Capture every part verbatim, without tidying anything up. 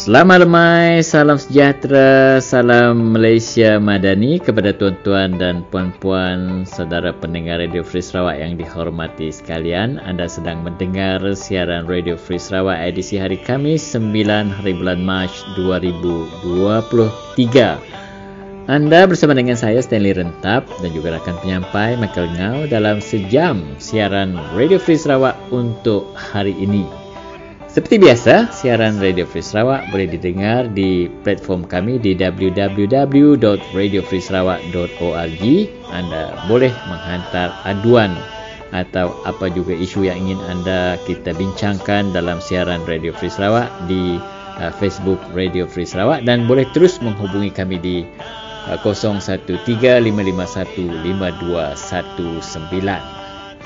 Selamat lemai, salam sejahtera, salam Malaysia Madani kepada tuan-tuan dan puan-puan saudara pendengar Radio Free Sarawak yang dihormati sekalian. Anda sedang mendengar siaran Radio Free Sarawak edisi hari Khamis sembilan hari bulan Mac dua ribu dua puluh tiga. Anda bersama dengan saya Stanley Rentap dan juga rakan penyampai Michael Ngau dalam sejam siaran Radio Free Sarawak untuk hari ini. Seperti biasa, siaran Radio Free Sarawak boleh didengar di platform kami di w w w dot radio free sarawak dot org. Anda boleh menghantar aduan atau apa juga isu yang ingin anda kita bincangkan dalam siaran Radio Free Sarawak di uh, Facebook Radio Free Sarawak, dan boleh terus menghubungi kami di uh, kosong satu tiga lima lima satu lima dua satu sembilan.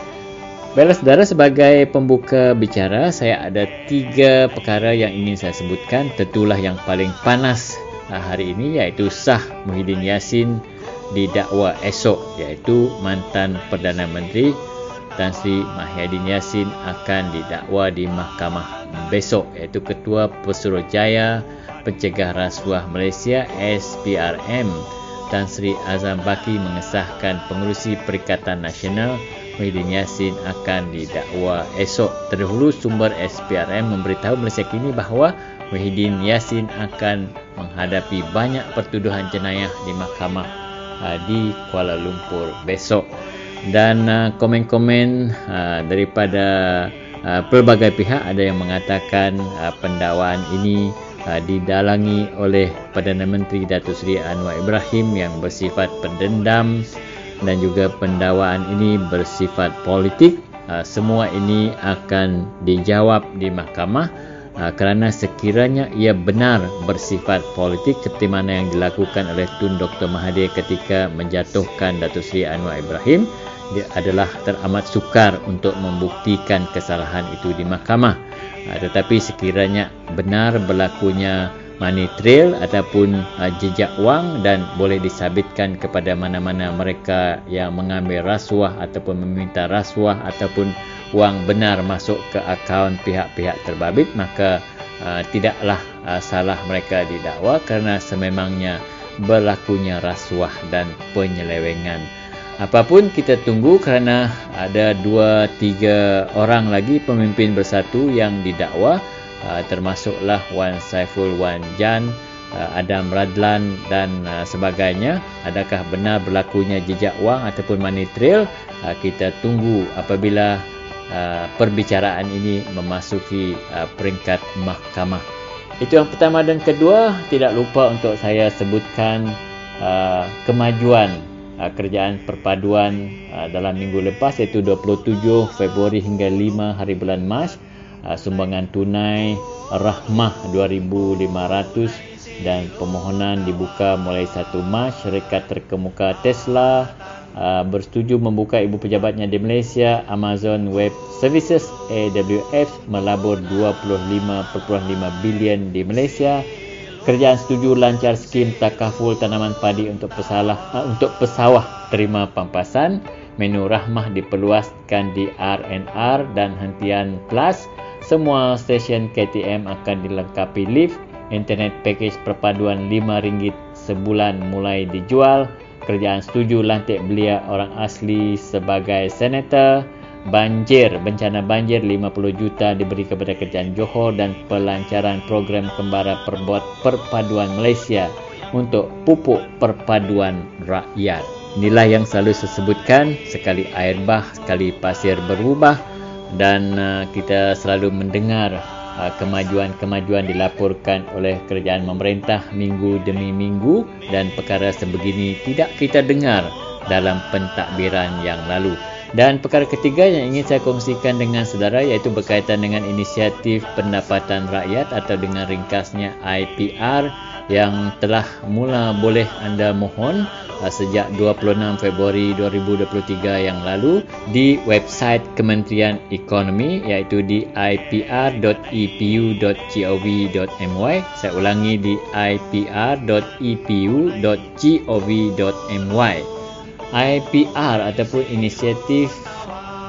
Baiklah saudara, sebagai pembuka bicara, saya ada tiga perkara yang ingin saya sebutkan. Tentulah yang paling panas hari ini iaitu sah Muhyiddin Yassin didakwa esok, iaitu mantan Perdana Menteri Tan Sri Muhyiddin Yassin akan didakwa di mahkamah besok, iaitu Ketua Pesuruhjaya Pencegah Rasuah Malaysia S P R M Tan Sri Azam Baki mengesahkan pengerusi Perikatan Nasional Muhyiddin Yassin akan didakwa esok. Terdahulu sumber S P R M memberitahu Malaysia Kini bahawa Muhyiddin Yassin akan menghadapi banyak pertuduhan jenayah di mahkamah uh, di Kuala Lumpur besok. Dan uh, komen-komen uh, daripada uh, pelbagai pihak ada yang mengatakan uh, pendakwaan ini uh, didalangi oleh Perdana Menteri Datuk Seri Anwar Ibrahim yang bersifat pendendam, dan juga pendakwaan ini bersifat politik. Uh, semua ini akan dijawab di mahkamah uh, kerana sekiranya ia benar bersifat politik seperti mana yang dilakukan oleh Tun Doktor Mahathir ketika menjatuhkan Datuk Seri Anwar Ibrahim, dia adalah teramat sukar untuk membuktikan kesalahan itu di mahkamah. Uh, tetapi sekiranya benar berlakunya money trail ataupun uh, jejak wang dan boleh disabitkan kepada mana-mana mereka yang mengambil rasuah ataupun meminta rasuah ataupun wang benar masuk ke akaun pihak-pihak terbabit, maka uh, tidaklah uh, salah mereka didakwa kerana sememangnya berlakunya rasuah dan penyelewengan. Apapun kita tunggu kerana ada dua tiga orang lagi pemimpin bersatu yang didakwa. Uh, termasuklah Wan Saiful Wan Jan, uh, Adam Radlan dan uh, sebagainya. Adakah benar berlakunya jejak wang ataupun money trail? Uh, kita tunggu apabila uh, perbicaraan ini memasuki uh, peringkat mahkamah. Itu yang pertama. Dan kedua, tidak lupa untuk saya sebutkan uh, kemajuan uh, kerjaan perpaduan uh, dalam minggu lepas, iaitu dua puluh tujuh Februari hingga lima hari bulan Mac. Uh, sumbangan tunai Rahmah dua ribu lima ratus dan permohonan dibuka mulai satu Mac. Syarikat terkemuka Tesla uh, bersetuju membuka ibu pejabatnya di Malaysia. Amazon Web Services A W S melabur dua puluh lima perpuluhan lima bilion di Malaysia. Kerajaan setuju lancar skim takaful tanaman padi untuk pesalah uh, untuk pesawah terima pampasan. Menu Rahmah diperluaskan di R and R dan hentian Plus. Semua stesen K T M akan dilengkapi lift. Internet package perpaduan lima ringgit sebulan mulai dijual. Kerajaan setuju lantik belia orang asli sebagai senator. Banjir, bencana banjir lima puluh juta diberi kepada kerajaan Johor, dan pelancaran program kembara perbuat perpaduan Malaysia untuk pupuk perpaduan rakyat. Inilah yang selalu saya sebutkan, sekali air bah, sekali pasir berubah. Dan uh, kita selalu mendengar uh, kemajuan-kemajuan dilaporkan oleh kerajaan memerintah minggu demi minggu, dan perkara sebegini tidak kita dengar dalam pentadbiran yang lalu. Dan perkara ketiga yang ingin saya kongsikan dengan saudara iaitu berkaitan dengan inisiatif pendapatan rakyat atau dengan ringkasnya I P R yang telah mula boleh anda mohon uh, sejak dua puluh enam Februari dua ribu dua puluh tiga yang lalu di website Kementerian Ekonomi, iaitu di i p r dot e p u dot gov dot my. Saya ulangi, di i p r dot e p u dot gov dot my. I P R ataupun inisiatif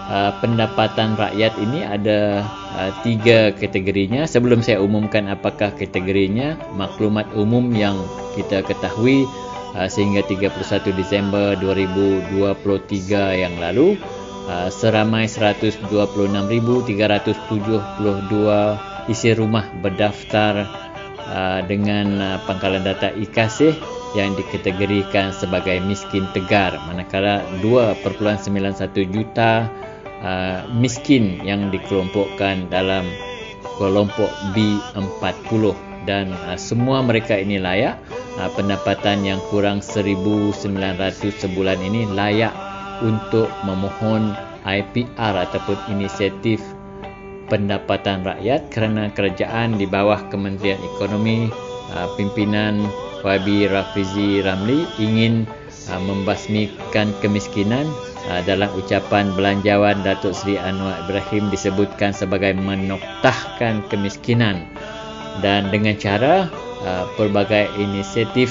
uh, pendapatan rakyat ini ada uh, tiga kategorinya. Sebelum saya umumkan apakah kategorinya, maklumat umum yang kita ketahui uh, sehingga tiga puluh satu Disember dua ribu dua puluh tiga yang lalu, uh, seramai seratus dua puluh enam ribu tiga ratus tujuh puluh dua isi rumah berdaftar uh, dengan uh, pangkalan data I Kasih yang dikategorikan sebagai miskin tegar, manakala dua perpuluhan sembilan satu juta uh, miskin yang dikelompokkan dalam kelompok B empat puluh, dan uh, semua mereka ini layak. Uh, pendapatan yang kurang seribu sembilan ratus sebulan ini layak untuk memohon I P R ataupun inisiatif pendapatan rakyat, kerana kerajaan di bawah Kementerian Ekonomi uh, pimpinan Y B Rafizi Ramli ingin uh, membasmikan kemiskinan. Uh, dalam ucapan belanjawan, Datuk Seri Anwar Ibrahim disebutkan sebagai menoktahkan kemiskinan, dan dengan cara uh, pelbagai inisiatif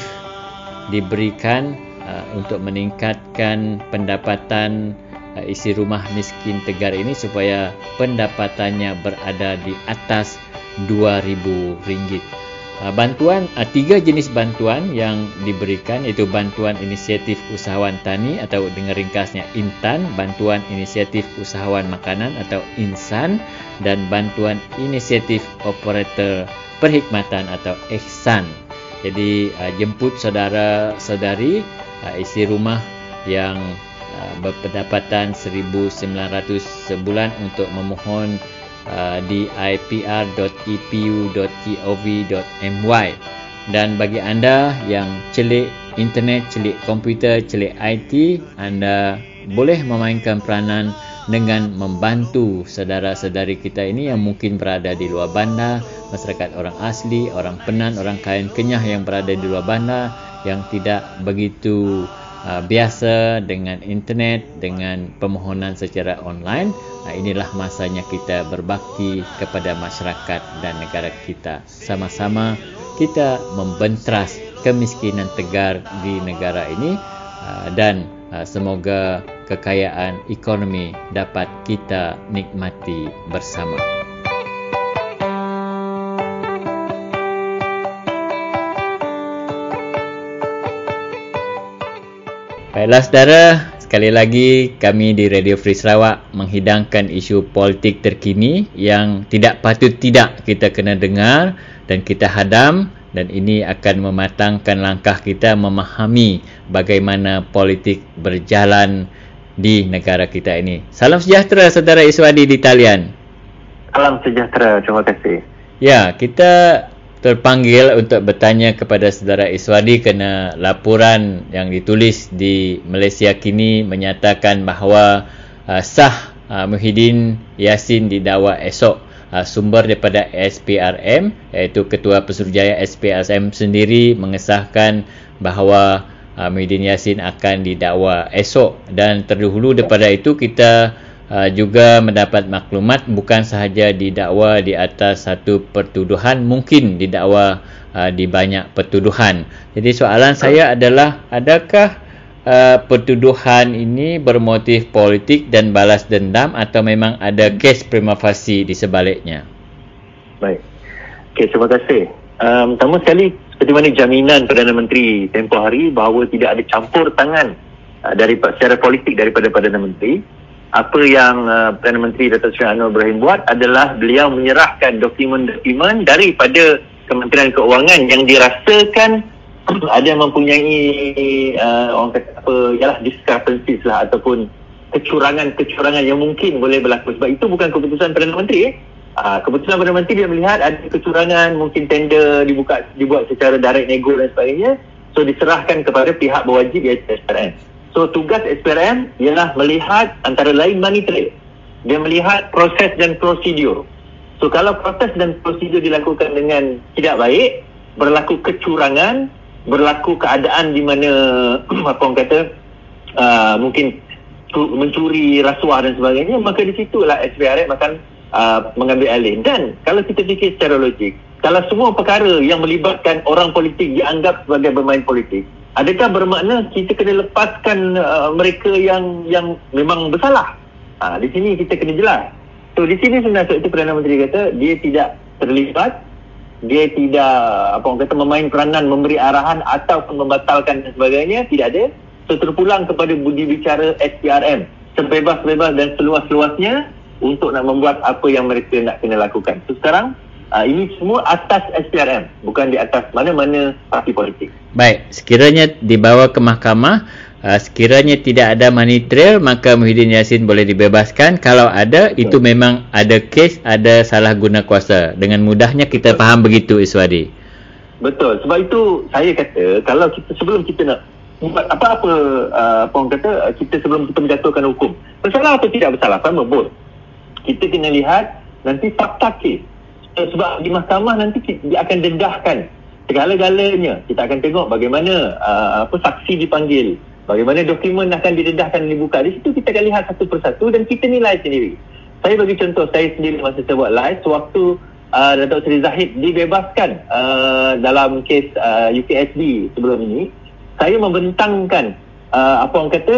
diberikan uh, untuk meningkatkan pendapatan uh, isi rumah miskin tegar ini supaya pendapatannya berada di atas dua ribu ringgit. Uh, bantuan, uh, tiga jenis bantuan yang diberikan, iaitu bantuan inisiatif usahawan tani atau dengan ringkasnya Intan, bantuan inisiatif usahawan makanan atau Insan, dan bantuan inisiatif operator perkhidmatan atau Ihsan. Jadi uh, jemput saudara-saudari uh, isi rumah yang uh, berpendapatan seribu sembilan ratus sebulan untuk memohon Uh, di i p r dot e p u dot gov dot m y. Dan bagi anda yang celik internet, celik komputer, celik I T, anda boleh memainkan peranan dengan membantu saudara-saudari kita ini yang mungkin berada di luar bandar, masyarakat orang asli, orang Penan, orang Kayan Kenyah yang berada di luar bandar, yang tidak begitu uh, biasa dengan internet, dengan permohonan secara online. Nah, inilah masanya kita berbakti kepada masyarakat dan negara kita. Sama-sama kita membentras kemiskinan tegar di negara ini, dan semoga kekayaan ekonomi dapat kita nikmati bersama. Baiklah saudara, sekali lagi kami di Radio Free Sarawak menghidangkan isu politik terkini yang tidak patut tidak kita kena dengar dan kita hadam, dan ini akan mematangkan langkah kita memahami bagaimana politik berjalan di negara kita ini. Salam sejahtera saudara Iswadi di talian. Salam sejahtera, terima kasih. Ya, kita terpanggil untuk bertanya kepada saudara Iswadi kerana laporan yang ditulis di Malaysia Kini menyatakan bahawa uh, sah uh, Muhyiddin Yassin didakwa esok. Uh, sumber daripada S P R M, iaitu Ketua Pesuruhjaya S P R M sendiri mengesahkan bahawa uh, Muhyiddin Yassin akan didakwa esok, dan terdahulu daripada itu kita Uh, juga mendapat maklumat bukan sahaja didakwa di atas satu pertuduhan, mungkin didakwa uh, di banyak pertuduhan. Jadi soalan saya adalah, adakah uh, pertuduhan ini bermotif politik dan balas dendam atau memang ada kes prima facie di sebaliknya? Baik. Okay, terima kasih. Um, pertama sekali, seperti mana jaminan Perdana Menteri tempoh hari bahawa tidak ada campur tangan uh, dari secara politik daripada Perdana Menteri. Apa yang uh, Perdana Menteri Datuk Seri Anwar Ibrahim buat adalah beliau menyerahkan dokumen-dokumen daripada Kementerian Keuangan yang dirasakan ada mempunyai uh, orang kata apa, ialah discrepancies lah ataupun kecurangan-kecurangan yang mungkin boleh berlaku. Sebab itu bukan keputusan Perdana Menteri. Eh. Uh, keputusan Perdana Menteri dia melihat ada kecurangan, mungkin tender dibuka dibuat secara direct nego dan sebagainya. So diserahkan kepada pihak berwajib iaitu S P R M. So tugas S P R M ialah melihat antara lain money trail. Dia melihat proses dan prosedur. So kalau proses dan prosedur dilakukan dengan tidak baik, berlaku kecurangan, berlaku keadaan di mana apa orang kata uh, mungkin mencuri rasuah dan sebagainya, maka di situlah S P R M akan uh, mengambil alih. Dan kalau kita fikir secara logik, kalau semua perkara yang melibatkan orang politik dianggap sebagai bermain politik, adakah bermakna kita kena lepaskan uh, mereka yang yang memang bersalah? Ha, di sini kita kena jelas. So di sini sebenarnya sebab itu Perdana Menteri kata dia tidak terlibat, dia tidak apa orang kata memain peranan memberi arahan ataupun membatalkan dan sebagainya, tidak ada. So terpulang kepada budi bicara S P R M sebebas-bebas dan seluas-luasnya untuk nak membuat apa yang mereka nak kena lakukan. So sekarang uh, ini semua atas S P R M, bukan di atas mana-mana parti politik. Baik, sekiranya dibawa ke mahkamah, uh, sekiranya tidak ada money trail, maka Muhyiddin Yassin boleh dibebaskan. Kalau ada, betul, itu memang ada kes, ada salah guna kuasa. Dengan mudahnya kita betul faham begitu, Iswadi. Betul, sebab itu saya kata kalau kita sebelum kita nak buat apa-apa uh, apa orang kata kita sebelum kita menjatuhkan hukum, bersalah atau tidak bersalah, sama both, kita kena lihat nanti fakta kes. Sebab di mahkamah nanti dia akan dedahkan segala-galanya. Kita akan tengok bagaimana uh, apa saksi dipanggil, bagaimana dokumen akan didedahkan dan dibuka. Di situ kita akan lihat satu persatu dan kita nilai sendiri. Saya bagi contoh, saya sendiri masa saya buat live sewaktu uh, Datuk Seri Zahid dibebaskan uh, dalam kes uh, U K S B sebelum ini, saya membentangkan uh, apa orang kata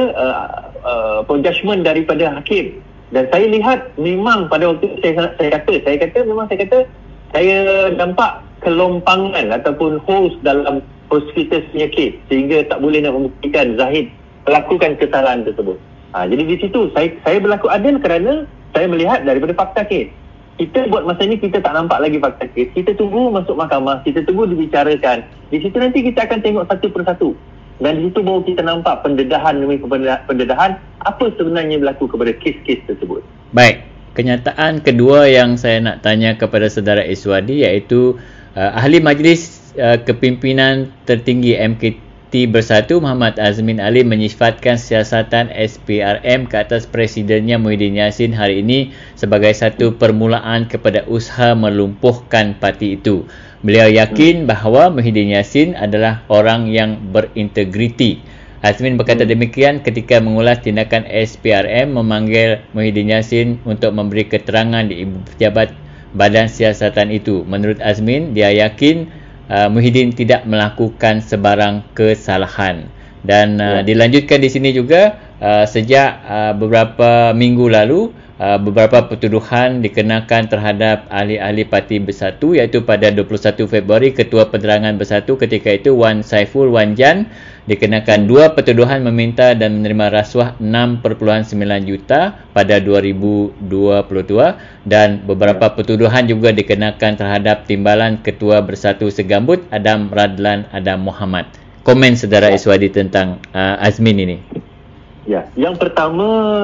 uh, uh, judgement daripada hakim. Dan saya lihat memang pada waktu saya, saya kata, saya kata memang saya kata saya nampak kelompangan ataupun holes dalam prosecutor punya kes sehingga tak boleh nak membuktikan Zahid melakukan kesalahan tersebut. Ha, jadi di situ saya saya berlaku adil kerana saya melihat daripada fakta kes. Kita buat masa ni kita tak nampak lagi fakta kes. Kita tunggu masuk mahkamah, kita tunggu dibicarakan. Di situ nanti kita akan tengok satu persatu. Dan di situ baru kita nampak pendedahan demi pendedahan apa sebenarnya berlaku kepada kes-kes tersebut. Baik, kenyataan kedua yang saya nak tanya kepada saudara Iswadi iaitu uh, Ahli Majlis uh, Kepimpinan Tertinggi M K T Bersatu Muhammad Azmin Ali menyifatkan siasatan S P R M ke atas Presidennya Muhyiddin Yassin hari ini sebagai satu permulaan kepada usaha melumpuhkan parti itu. Beliau yakin bahawa Muhyiddin Yassin adalah orang yang berintegriti. Azmin berkata demikian ketika mengulas tindakan S P R M memanggil Muhyiddin Yassin untuk memberi keterangan di Ibu Pejabat Badan Siasatan itu. Menurut Azmin, dia yakin uh, Muhyiddin tidak melakukan sebarang kesalahan. Dan uh, ya. dilanjutkan di sini juga uh, sejak uh, beberapa minggu lalu Uh, beberapa pertuduhan dikenakan terhadap ahli-ahli Parti Bersatu, iaitu pada dua puluh satu Februari Ketua Penerangan Bersatu ketika itu Wan Saiful Wan Jan dikenakan dua pertuduhan meminta dan menerima rasuah enam perpuluhan sembilan juta pada dua ribu dua puluh dua dan beberapa pertuduhan juga dikenakan terhadap Timbalan Ketua Bersatu Segambut Adam Radlan Adam Muhammad. Komen saudara Iswadi tentang uh, Azmin ini. Ya, yang pertama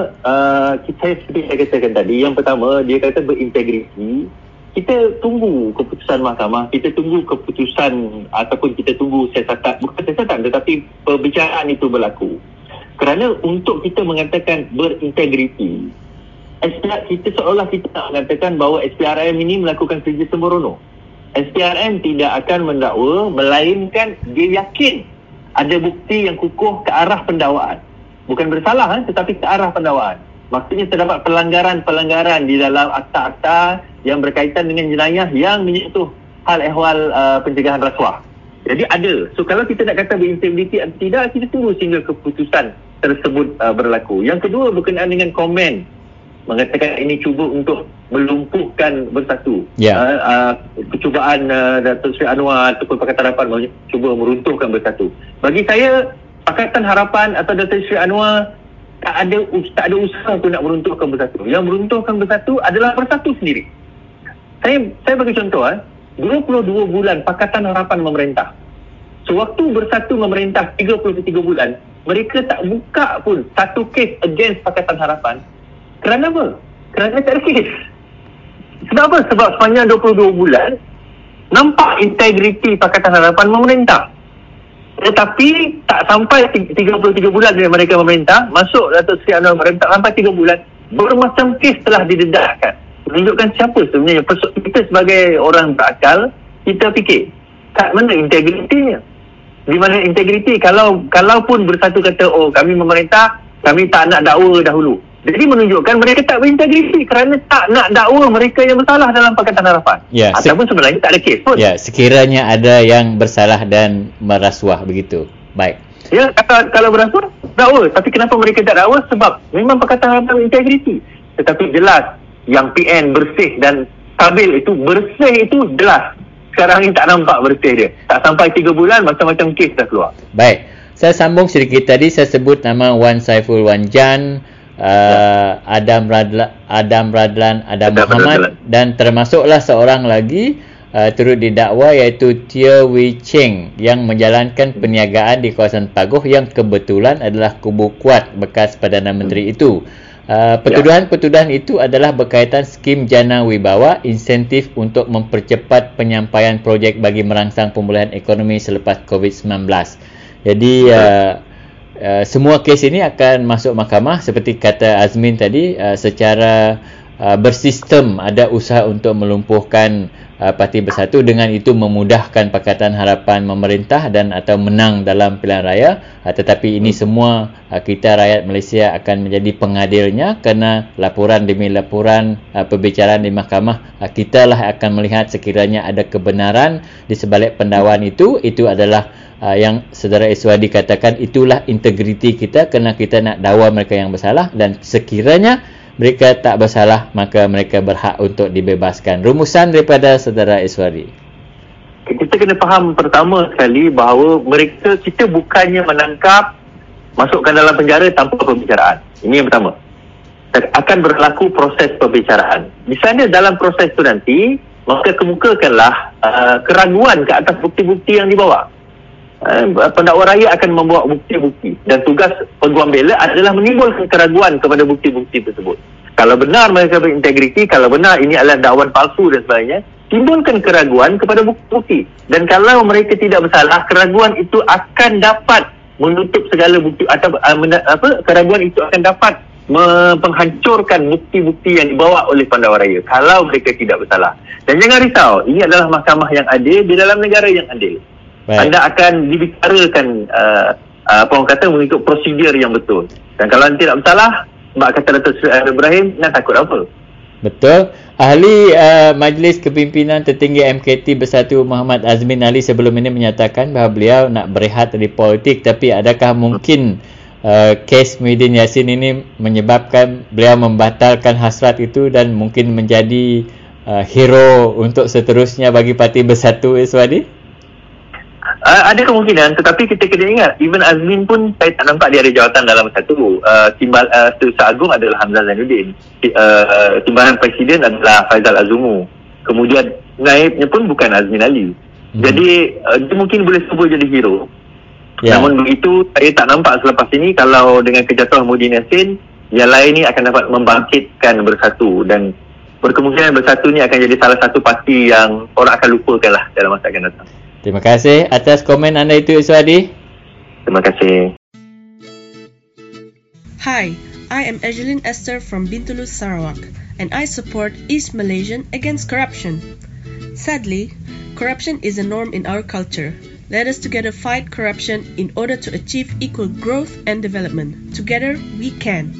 uh, kita seperti saya katakan tadi, yang pertama dia kata berintegriti. Kita tunggu keputusan mahkamah, kita tunggu keputusan ataupun kita tunggu siasatan, bukan siasatan tetapi perbicaraan itu berlaku. Kerana untuk kita mengatakan berintegriti, kita seolah kita nak mengatakan bahawa S P R M ini melakukan kerja sembrono. S P R M tidak akan mendakwa melainkan dia yakin ada bukti yang kukuh ke arah pendakwaan. Bukan bersalah eh, tetapi ke arah pendakwaan. Maksudnya terdapat pelanggaran-pelanggaran di dalam akta-akta yang berkaitan dengan jenayah yang menyentuh hal ehwal uh, pencegahan rasuah. Jadi ada. So kalau kita nak kata berintegriti atau tidak, kita tunggu sehingga keputusan tersebut uh, berlaku. Yang kedua berkenaan dengan komen mengatakan ini cuba untuk melumpuhkan Bersatu. Yeah. Uh, uh, percubaan uh, Datuk Seri Anwar ataupun Pakatan Harapan cuba meruntuhkan Bersatu. Bagi saya Pakatan Harapan atau Datuk Seri Anwar tak ada tak ada usaha pun nak meruntuhkan Bersatu. Yang meruntuhkan Bersatu adalah Bersatu sendiri. Saya saya bagi contoh eh, dua puluh dua bulan Pakatan Harapan memerintah. Sewaktu Bersatu memerintah tiga puluh tiga bulan, mereka tak buka pun satu kes against Pakatan Harapan. Kerana apa? Kerana tak ada kes. Sebab apa? Sebab sepanjang dua puluh dua bulan nampak integriti Pakatan Harapan memerintah. Tetapi tak sampai tiga puluh tiga bulan dari mereka memerintah, masuk Datuk Seri Anwar memerintah sampai tiga bulan, bermacam kes telah didedahkan. Menunjukkan siapa sebenarnya. Kita sebagai orang berakal, kita fikir, kat mana integritinya? Di mana integriti? Kalau kalaupun Bersatu kata, oh kami memerintah, kami tak nak dakwa dahulu. Jadi menunjukkan mereka tak berintegriti kerana tak nak dakwa mereka yang bersalah dalam Pakatan Harapan. Ya, ataupun sebenarnya tak ada kes pun. Ya, sekiranya ada yang bersalah dan merasuah begitu. Baik. Ya, kalau, kalau berasuah, dakwa. Tapi kenapa mereka tak dakwa? Sebab memang Pakatan Harapan integriti. Tetapi jelas yang P N bersih dan stabil itu, bersih itu jelas. Sekarang ni tak nampak bersih dia. Tak sampai tiga bulan macam-macam kes dah keluar. Baik. Saya sambung sedikit tadi, saya sebut nama Wan Saiful Wan Jan, uh, Adam Radlan, Adam Radlan, Adam, Adam Muhammad Radlan. Dan termasuklah seorang lagi uh, turut didakwa iaitu Tia Wee Cheng yang menjalankan perniagaan di kawasan Pagoh yang kebetulan adalah kubu kuat bekas Perdana Menteri hmm. itu. Uh, Pertuduhan-pertuduhan itu adalah berkaitan skim Jana Wibawa, insentif untuk mempercepat penyampaian projek bagi merangsang pemulihan ekonomi selepas covid sembilan belas. Jadi uh, uh, semua kes ini akan masuk mahkamah seperti kata Azmin tadi, uh, secara uh, bersistem. Ada usaha untuk melumpuhkan uh, Parti Bersatu, dengan itu memudahkan Pakatan Harapan memerintah dan atau menang dalam pilihan raya. Uh, tetapi ini semua uh, kita rakyat Malaysia akan menjadi pengadilnya, kerana laporan demi laporan uh, perbicaraan di mahkamah, uh, kita lah akan melihat sekiranya ada kebenaran di sebalik pendakwaan itu. Itu adalah Uh, yang saudara Iswadi katakan, itulah integriti kita, kerana kita nak dakwa mereka yang bersalah, dan sekiranya mereka tak bersalah maka mereka berhak untuk dibebaskan. Rumusan daripada saudara Iswadi. Kita kena faham pertama sekali bahawa mereka, kita bukannya menangkap, masukkan dalam penjara tanpa pembicaraan. Ini yang pertama. Akan berlaku proses pembicaraan. Di sana dalam proses itu nanti, maka kemukakanlah uh, keraguan ke atas bukti-bukti yang dibawa. Pendakwa raya akan membawa bukti-bukti, dan tugas peguam bela adalah menimbulkan keraguan kepada bukti-bukti tersebut. Kalau benar mereka berintegriti, kalau benar ini adalah dakwaan palsu dan sebagainya, timbulkan keraguan kepada bukti-bukti. Dan kalau mereka tidak bersalah, keraguan itu akan dapat menutup segala bukti, atau apa, keraguan itu akan dapat menghancurkan bukti-bukti yang dibawa oleh pendakwa raya kalau mereka tidak bersalah. Dan jangan risau, ini adalah mahkamah yang adil di dalam negara yang adil. Baik. Anda akan dibicarakan uh, uh, apa orang kata, mengikut prosedur yang betul. Dan kalau anda tidak bersalah, sebab kata Datuk Seri Ibrahim, nak takut apa? Betul. Ahli uh, Majlis Kepimpinan Tertinggi M K T Bersatu Muhammad Azmin Ali sebelum ini menyatakan bahawa beliau nak berehat dari politik, tapi adakah mungkin uh, kes Muhyiddin Yassin ini menyebabkan beliau membatalkan hasrat itu dan mungkin menjadi uh, hero untuk seterusnya bagi Parti Bersatu, Iswadi? Uh, ada kemungkinan, tetapi kita kena ingat, even Azmin pun saya tak nampak dia ada jawatan dalam satu. Uh, timbal uh, Setiausaha Agung adalah Hamzah Zainuddin. Uh, timbalan Presiden adalah Faizal Azumu. Kemudian naibnya pun bukan Azmin Ali. Hmm. Jadi uh, dia mungkin boleh sebut jadi hero. Yeah. Namun begitu, saya tak nampak selepas ini kalau dengan kejatuhan Muhyiddin Yassin, yang lain ni akan dapat membangkitkan Bersatu, dan berkemungkinan Bersatu ni akan jadi salah satu parti yang orang akan lupakan lah dalam masa akan datang. Terima kasih atas komen anda itu, Iswadi. Terima kasih. Hi, I am Egeline Esther from Bintulu, Sarawak, and I support East Malaysian against corruption. Sadly, corruption is a norm in our culture. Let us together fight corruption in order to achieve equal growth and development. Together, we can.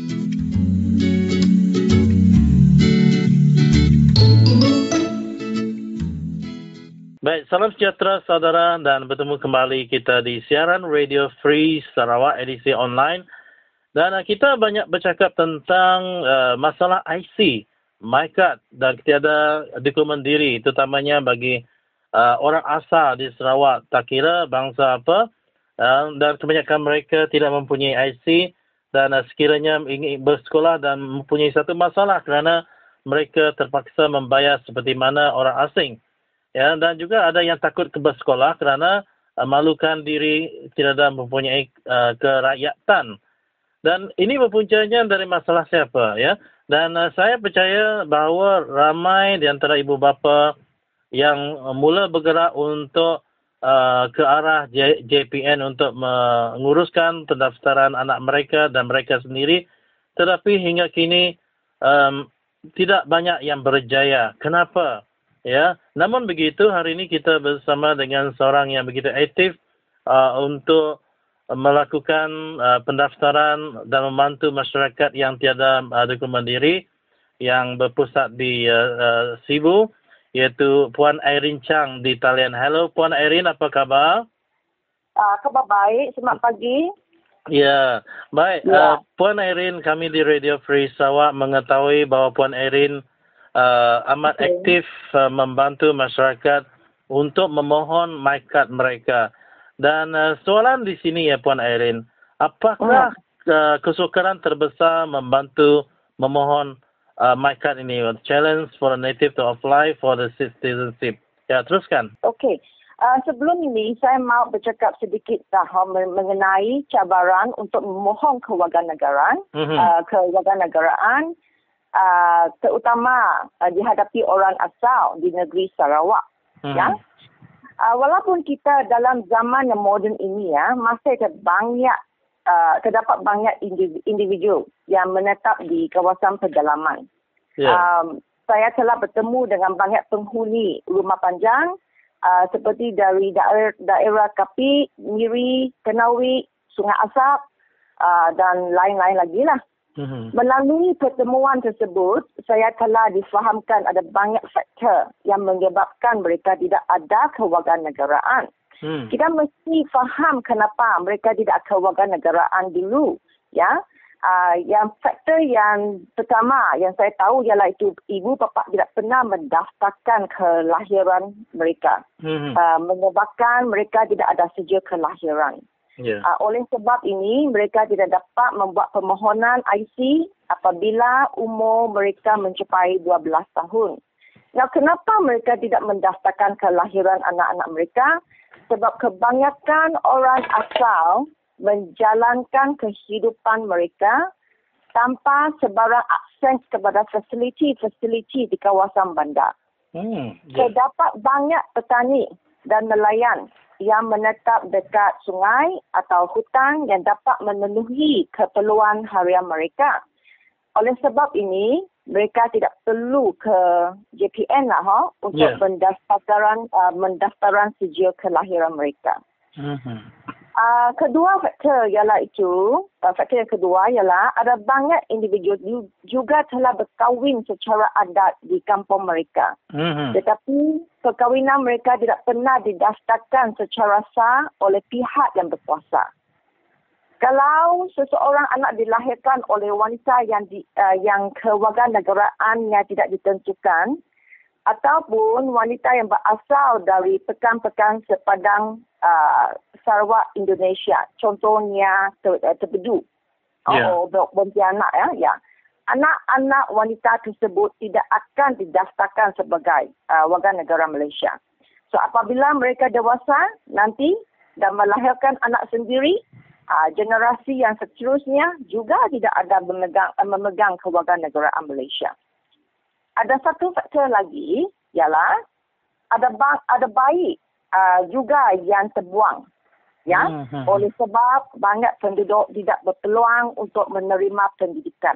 Baik, salam sejahtera saudara, dan bertemu kembali kita di siaran Radio Free Sarawak edisi online. Dan uh, kita banyak bercakap tentang uh, masalah I C, MyKad dan tiada dokumen diri, terutamanya bagi uh, orang asal di Sarawak, tak kira bangsa apa, uh, dan kebanyakan mereka tidak mempunyai I C, dan uh, sekiranya ingin bersekolah dan mempunyai satu masalah kerana mereka terpaksa membayar seperti mana orang asing. Ya, dan juga ada yang takut ke bersekolah kerana uh, malukan diri, tidak ada mempunyai uh, kerakyatan. Dan ini mempunyainya dari masalah siapa, ya. Dan uh, saya percaya bahawa ramai di antara ibu bapa yang uh, mula bergerak untuk uh, ke arah J, JPN untuk menguruskan pendaftaran anak mereka dan mereka sendiri, tetapi hingga kini um, tidak banyak yang berjaya. Kenapa? Ya, namun begitu hari ini kita bersama dengan seorang yang begitu aktif uh, untuk melakukan uh, pendaftaran dan membantu masyarakat yang tiada uh, dokumen diri yang berpusat di uh, uh, Sibu, iaitu Puan Irene Chang di talian. Hello Puan Irene, apa khabar? Uh, khabar baik, selamat pagi. Ya, baik. Ya. Uh, Puan Erin, kami di Radio Free Sarawak mengetahui bahawa Puan Erin uh, amat Okay. aktif uh, membantu masyarakat untuk memohon my kad mereka. Dan uh, soalan di sini ya Puan Erin, apakah uh, kesukaran terbesar membantu memohon uh, my kad ini? Challenge for a native to apply for the citizenship. Ya, teruskan. Okey. Uh, sebelum ini, saya mau bercakap sedikit uh, mengenai cabaran untuk memohon kewarganegaraan, Mhm. uh, kewarganegaraan uh, terutama uh, dihadapi orang asal di negeri Sarawak. Mhm. Ya. Uh, walaupun kita dalam zaman yang moden ini ya, masih ada banyak uh, terdapat banyak individu, individu yang menetap di kawasan pedalaman. Ya. Um, saya telah bertemu dengan banyak penghuni rumah panjang uh, seperti dari daerah, daerah Kapit, Miri, Kenawi, Sungai Asap uh, dan lain-lain lagi lah. Mhm. Melalui pertemuan tersebut, saya telah difahamkan ada banyak faktor yang menyebabkan mereka tidak ada kewarganegaraan. Hmm. Kita mesti faham kenapa mereka tidak kewarganegaraan dulu. Ya, uh, yang faktor yang pertama yang saya tahu ialah itu ibu bapa tidak pernah mendaftarkan kelahiran mereka, Mhm. uh, menyebabkan mereka tidak ada sedia kelahiran. Ya. Uh, oleh sebab ini, mereka tidak dapat membuat permohonan I C apabila umur mereka mencapai dua belas tahun. Nah, kenapa mereka tidak mendaftarkan kelahiran anak-anak mereka? Sebab kebanyakan orang asal menjalankan kehidupan mereka tanpa sebarang akses kepada fasiliti-fasiliti di kawasan bandar. Hmm. Ya. Terdapat banyak petani dan nelayan yang menetap dekat sungai atau hutan yang dapat memenuhi keperluan harian mereka. Oleh sebab ini, mereka tidak perlu ke J P N lah ha, untuk Ya. mendaftaran uh, mendaftaran sedia kelahiran mereka. Mhm. Uh, kedua faktor ialah itu, uh, faktor yang kedua ialah ada banyak individu ju- juga telah berkahwin secara adat di kampung mereka. Mhm. Tetapi perkahwinan mereka tidak pernah didaftarkan secara sah oleh pihak yang berkuasa. Kalau seseorang anak dilahirkan oleh wanita yang di, uh, yang kewarganegaraannya tidak ditentukan, ataupun wanita yang berasal dari pekan-pekan sepadang uh, Sarawak Indonesia, contohnya ter, uh, Terpedu Ya. atau Pontianak ya, ya. Anak-anak wanita tersebut tidak akan didaftarkan sebagai uh, warga negara Malaysia. So apabila mereka dewasa nanti dan melahirkan anak sendiri, uh, generasi yang seterusnya juga tidak ada memegang, uh, memegang kewarganegaraan Malaysia. Ada satu faktor lagi ialah ada ba- ada bayi uh, juga yang terbuang. Ya, Mhm. oleh sebab banyak penduduk tidak berpeluang untuk menerima pendidikan.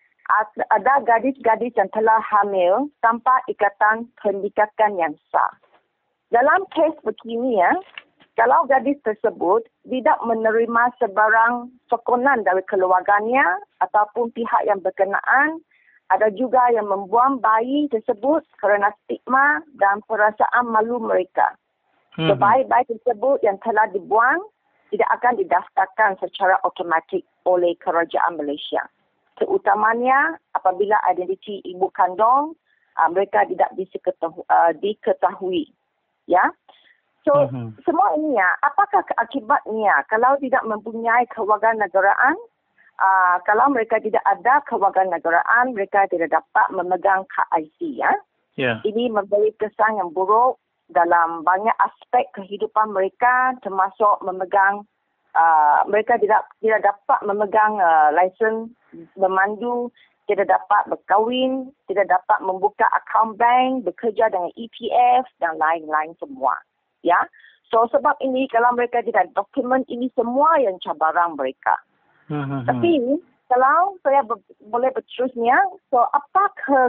Ad- Ada gadis-gadis yang telah hamil tanpa ikatan pendidikan yang sah. Dalam kes begini ya, kalau gadis tersebut tidak menerima sebarang sokongan dari keluarganya ataupun pihak yang berkenaan, ada juga yang membuang bayi tersebut kerana stigma dan perasaan malu mereka. Mhm. So, bayi-bayi tersebut yang telah dibuang tidak akan didaftarkan secara automatik oleh kerajaan Malaysia. Terutamanya apabila identiti ibu kandung uh, mereka tidak diketahui, uh, diketahui. Ya. So, Mhm. semua ini ya, apakah akibatnya kalau tidak mempunyai kewarganegaraan? Uh, kalau mereka tidak ada kewarganegaraan, mereka tidak dapat memegang kad I C ya. Ya. Ini memberi kesan yang buruk dalam banyak aspek kehidupan mereka, termasuk memegang uh, mereka tidak tidak dapat memegang uh, lesen memandu, tidak dapat berkahwin, tidak dapat membuka akaun bank, bekerja dengan E P F dan lain-lain semua. Ya. So sebab ini kalau mereka tidak dokumen, ini semua yang cabaran mereka. Mhm. Tapi kalau saya ber, boleh berterusnya, so apa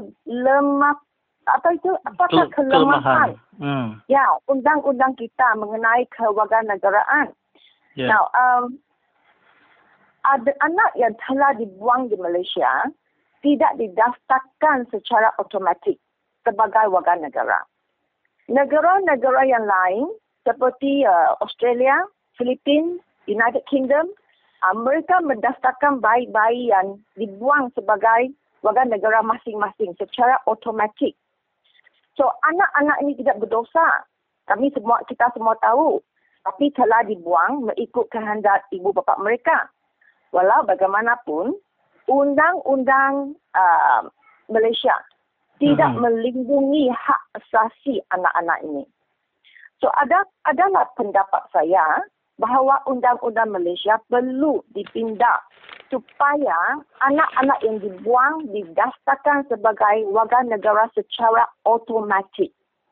kelemah apa itu apakah Kel- kelemahan? Hmm. Ya, undang-undang kita mengenai kewarganegaraan. Ya. Now, um, ada anak yang telah dibuang di Malaysia tidak didaftarkan secara automatik sebagai warga negara. Negara-negara yang lain seperti uh, Australia, Filipina, United Kingdom, uh, mereka mendaftarkan bayi-bayi yang dibuang sebagai warga negara masing-masing secara automatik. So, anak-anak ini tidak berdosa. Kami semua, kita semua tahu. Tapi telah dibuang mengikut kehendak ibu bapa mereka. Walau bagaimanapun, undang-undang uh, Malaysia tidak mm-hmm. melindungi hak asasi anak-anak ini. So, ada adalah pendapat saya bahawa undang-undang Malaysia perlu dipindah supaya anak-anak yang dibuang didaftarkan sebagai warga negara secara automatik.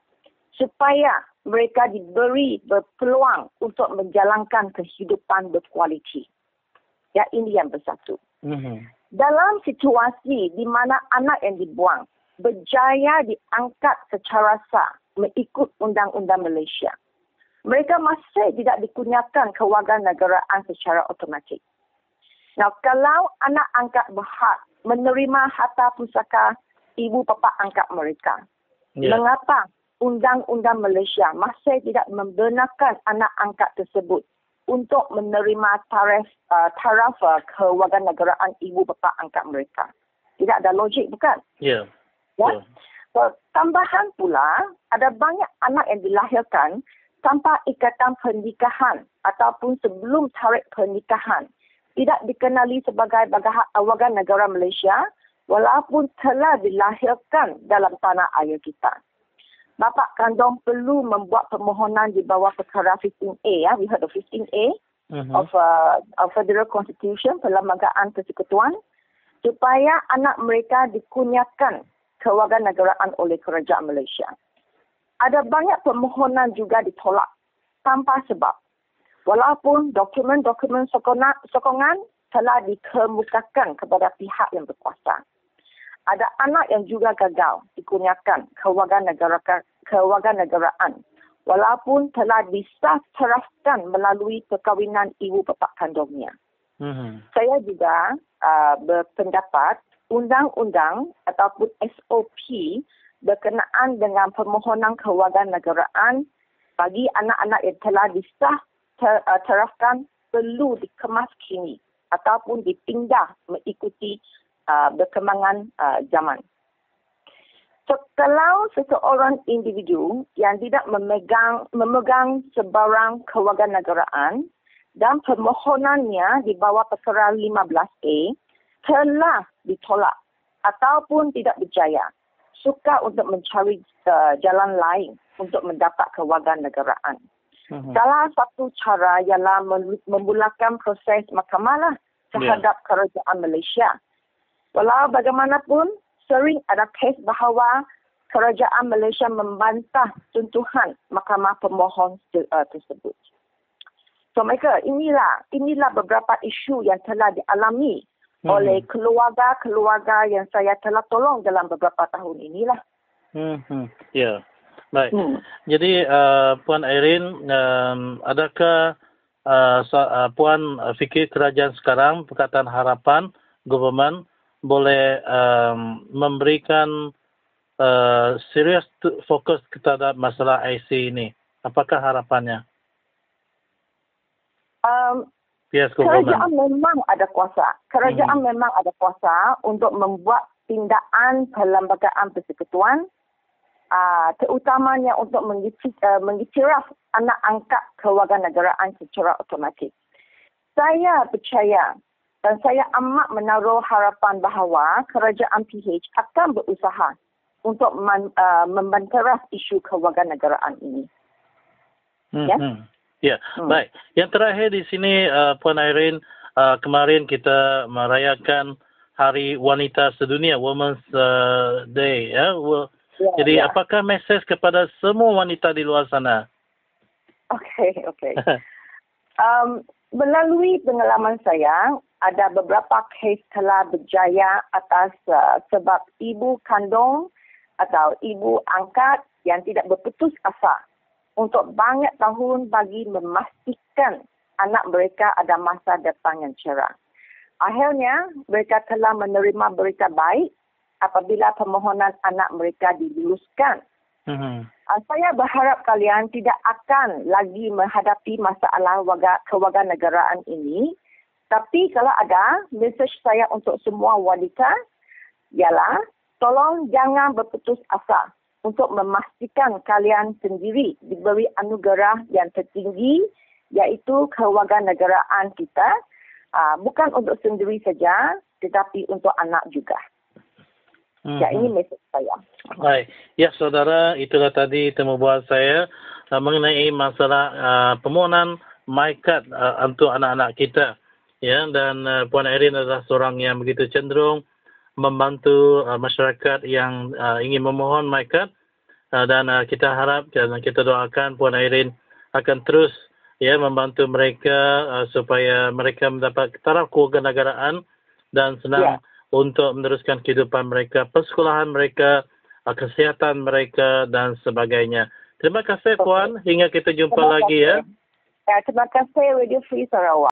Supaya mereka diberi berpeluang untuk menjalankan kehidupan berkualiti. Ya, ini yang bersatu. Mm-hmm. Dalam situasi di mana anak yang dibuang berjaya diangkat secara sah mengikut undang-undang Malaysia, mereka masih tidak dikurniakan kewarganegaraan secara automatik. Nah, kalau anak angkat berhak menerima harta pusaka ibu bapa angkat mereka, yeah. mengapa undang-undang Malaysia masih tidak membenarkan anak angkat tersebut untuk menerima taraf uh, taraf uh, kewarganegaraan ibu bapa angkat mereka? Tidak ada logik, bukan? Ya. Yeah. Yeah. So, tambahan pula, ada banyak anak yang dilahirkan tanpa ikatan pernikahan ataupun sebelum tarikh pernikahan, tidak dikenali sebagai warga negara Malaysia walaupun telah dilahirkan dalam tanah air kita. Bapa kandung perlu membuat permohonan di bawah perkara fifteen A, ya. We heard of fifteen A mm-hmm. of, uh, of Federal Constitution, Perlembagaan Persekutuan, supaya anak mereka dikurniakan kewarganegaraan oleh kerajaan Malaysia. Ada banyak permohonan juga ditolak tanpa sebab. Walaupun dokumen-dokumen sokongan telah dikemukakan kepada pihak yang berkuasa. Ada anak yang juga gagal dikurniakan kewarganegaraan, kewarganegaraan walaupun telah disahteraskan melalui perkahwinan ibu bapa kandungnya. Mm-hmm. Saya juga uh, berpendapat undang-undang ataupun S O P berkenaan dengan permohonan kewarganegaraan bagi anak-anak yang telah disahteraskan perlu dikemas kini ataupun dipindah mengikuti uh, perkembangan uh, zaman. So, kalau seseorang individu yang tidak memegang memegang sebarang kewarganegaraan dan permohonannya di bawah perkara lima belas A telah ditolak ataupun tidak berjaya, suka untuk mencari uh, jalan lain untuk mendapat kewarganegaraan. Uh-huh. Salah satu cara ialah memulakan proses mahkamah lah terhadap yeah. kerajaan Malaysia. Walau bagaimanapun, sering ada kes bahawa kerajaan Malaysia membantah tuntuhan mahkamah pemohon uh, tersebut. So mereka, inilah inilah beberapa isu yang telah dialami hmm. oleh keluarga-keluarga yang saya telah tolong dalam beberapa tahun inilah. Hmm, ya, baik. Hmm. Jadi uh, Puan Irene, um, adakah uh, uh, Puan fikir kerajaan sekarang Pakatan Harapan government boleh um, memberikan uh, serius fokus kepada masalah I C ini? Apakah harapannya? Um, yes, kerajaan memang ada kuasa. Kerajaan hmm. memang ada kuasa untuk membuat tindakan perlembagaan persekutuan, uh, terutamanya untuk mengiktiraf uh, anak angkat kewarganegaraan secara automatik. Saya percaya dan saya amat menaruh harapan bahawa kerajaan P H akan berusaha untuk man, uh, membanteras isu kewarganegaraan ini. Hmm. Ya. Hmm. Ya, hmm. baik. Yang terakhir di sini, uh, Puan Irene, uh, kemarin kita merayakan Hari Wanita Sedunia, Women's uh, Day. Ya? Well, ya, jadi, ya. Apakah mesej kepada semua wanita di luar sana? Okey, okey. um, melalui pengalaman saya, ada beberapa kes telah berjaya atas uh, sebab ibu kandung atau ibu angkat yang tidak berputus asa untuk banyak tahun bagi memastikan anak mereka ada masa depan yang cerah. Akhirnya, mereka telah menerima berita baik apabila permohonan anak mereka diluluskan. Mm-hmm. Uh, saya berharap kalian tidak akan lagi menghadapi masalah warga, kewarganegaraan ini Tapi kalau ada, mesej saya untuk semua wanita ialah tolong jangan berputus asa untuk memastikan kalian sendiri diberi anugerah yang tertinggi iaitu kewarganegaraan kita, uh, bukan untuk sendiri saja tetapi untuk anak juga. Hmm. Ya, ini mesej saya. Baik. Ya, saudara, itulah tadi temu bual saya uh, mengenai masalah uh, permohonan MyKad uh, untuk anak-anak kita. Ya, dan uh, Puan Erin adalah seorang yang begitu cenderung membantu uh, masyarakat yang uh, ingin memohon MyKad, uh, dan uh, kita harap dan kita doakan Puan Erin akan terus ya membantu mereka uh, supaya mereka mendapat taraf kewarganegaraan dan senang yeah. untuk meneruskan kehidupan mereka, persekolahan mereka, uh, kesihatan mereka dan sebagainya. Terima kasih okay. Puan, hingga kita jumpa terima lagi kasih. ya. Ya, terima kasih Radio Free Sarawak.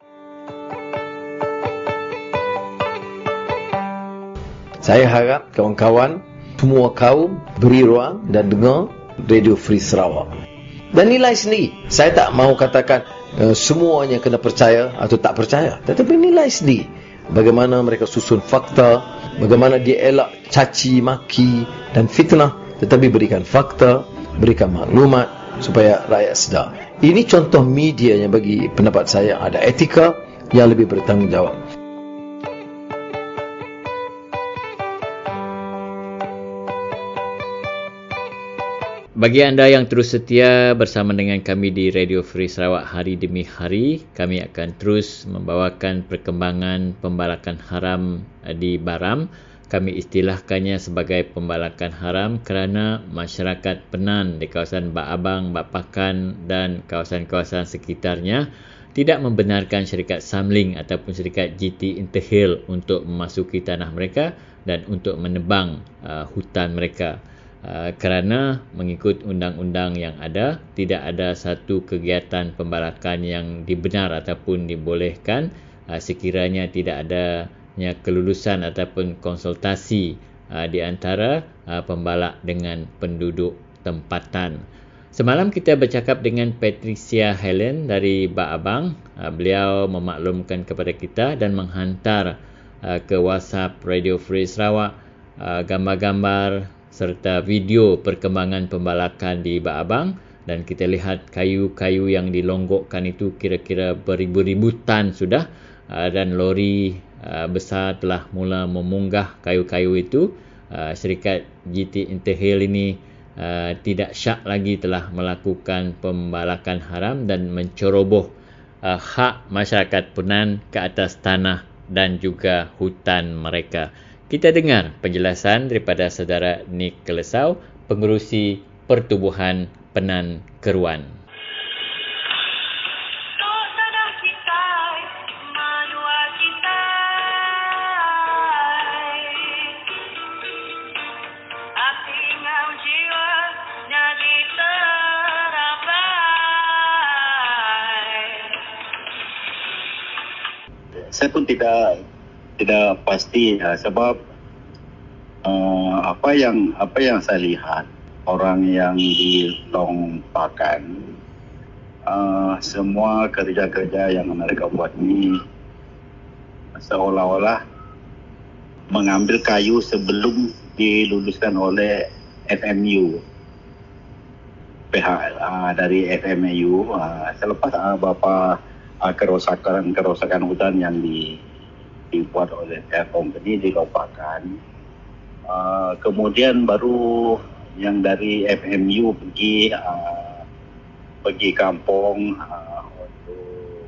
Saya harap kawan-kawan semua kaum beri ruang dan dengar Radio Free Sarawak. Dan nilai sendiri. Saya tak mahu katakan uh, semuanya kena percaya atau tak percaya. Tetapi nilai sendiri. Bagaimana mereka susun fakta, bagaimana dia elak caci, maki dan fitnah. Tetapi berikan fakta, berikan maklumat supaya rakyat sedar. Ini contoh media yang bagi pendapat saya ada etika yang lebih bertanggungjawab. Bagi anda yang terus setia bersama dengan kami di Radio Free Sarawak hari demi hari, kami akan terus membawakan perkembangan pembalakan haram di Baram. Kami istilahkannya sebagai pembalakan haram kerana masyarakat Penan di kawasan Bak Abang, Bak Pakan dan kawasan-kawasan sekitarnya tidak membenarkan syarikat Samling ataupun syarikat G T Interhill untuk memasuki tanah mereka dan untuk menebang uh, hutan mereka. Uh, kerana mengikut undang-undang yang ada, tidak ada satu kegiatan pembalakan yang dibenar ataupun dibolehkan uh, sekiranya tidak adanya kelulusan ataupun konsultasi uh, di antara uh, pembalak dengan penduduk tempatan. Semalam kita bercakap dengan Patricia Helen dari Bak Abang. Uh, beliau memaklumkan kepada kita dan menghantar uh, ke WhatsApp Radio Free Sarawak uh, gambar-gambar serta video perkembangan pembalakan di Bak Abang, dan kita lihat kayu-kayu yang dilonggokkan itu kira-kira beribu-ribu tan sudah, dan lori besar telah mula memunggah kayu-kayu itu. Syarikat G T Interhill ini tidak syak lagi telah melakukan pembalakan haram dan menceroboh hak masyarakat Penan ke atas tanah dan juga hutan mereka. Kita dengar penjelasan daripada saudara Nick Kelesau, pengerusi Pertubuhan Penan Keruan. Saya pun tidak tidak pasti ya, sebab uh, apa yang apa yang saya lihat orang yang di Long Pakan, uh, semua kerja-kerja yang mereka buat ini seolah-olah mengambil kayu sebelum diluluskan oleh F M U, pihak uh, dari F M U uh, selepas uh, beberapa uh, kerosakan kerosakan hutan yang di dibuat oleh Air Company di Lompakan. Uh, kemudian baru yang dari F M U pergi uh, pergi kampung uh, untuk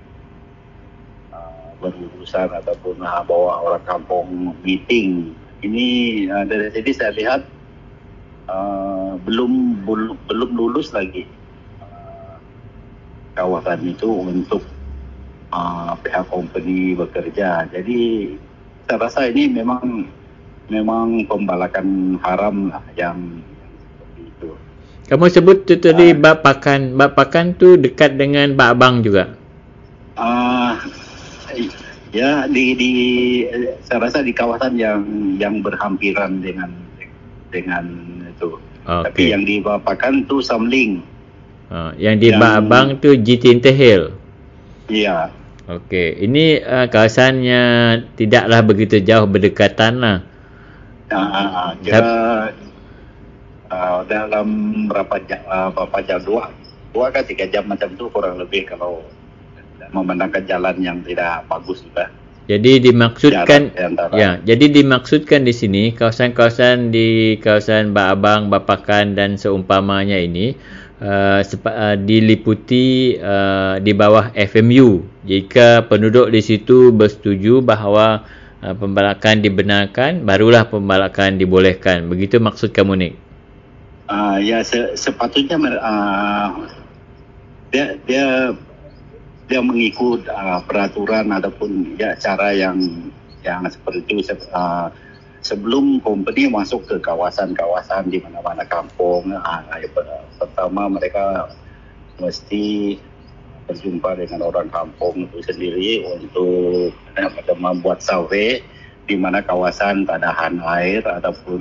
uh, berurusan ataupun uh, bawa orang kampung meeting. Ini uh, dari sini saya lihat uh, belum belum belum lulus lagi uh, kawasan itu untuk Uh, pihak company bekerja. Jadi saya rasa ini memang memang pembalakan haram lah yang, yang seperti itu. Kamu sebut tu tadi uh, Bak Pakan. Bak Pakan tu dekat dengan Bak Abang juga? Uh, ya di di saya rasa di kawasan yang yang berhampiran dengan dengan itu. Okay. Tapi yang di Bak Pakan tu Samling. Uh, yang di yang, Bak Abang tu G T Interhill. Iya. Okey, ini uh, kawasannya tidaklah begitu jauh berdekatan lah. Uh, kira uh, dalam berapa jam, uh, berapa jam dua, dua ke tiga jam macam tu kurang lebih kalau memandangkan jalan yang tidak bagus juga. Jadi dimaksudkan ya, jadi dimaksudkan di sini kawasan-kawasan di kawasan Baabang, Bapakan dan seumpamanya ini uh, sepa, uh, diliputi uh, di bawah F M U. Jika penduduk di situ bersetuju bahawa uh, pembalakan dibenarkan, barulah pembalakan dibolehkan. Begitu maksud kamu, Nik? Uh, ya se- sepatutnya uh, dia dia dia mengikut uh, peraturan ataupun ya cara yang yang seperti itu uh, sebelum company masuk ke kawasan-kawasan di mana-mana kampung. Uh, pertama mereka mesti berjumpa dengan orang kampung itu sendiri untuk uh, membuat survei di mana kawasan tadahan air ataupun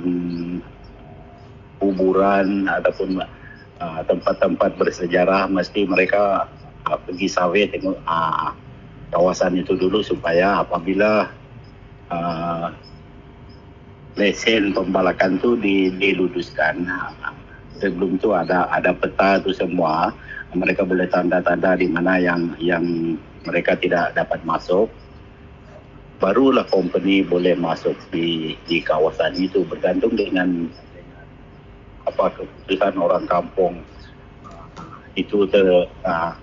kuburan ataupun uh, tempat-tempat bersejarah mesti mereka Uh, pergi survey tengok uh, kawasan itu dulu supaya apabila uh, lesen pembalakan tu diluluskan, uh, sebelum tu ada ada peta tu semua, mereka boleh tanda-tanda di mana yang yang mereka tidak dapat masuk, barulah company boleh masuk di di kawasan itu, bergantung dengan apa keputusan orang kampung uh, itu ter uh,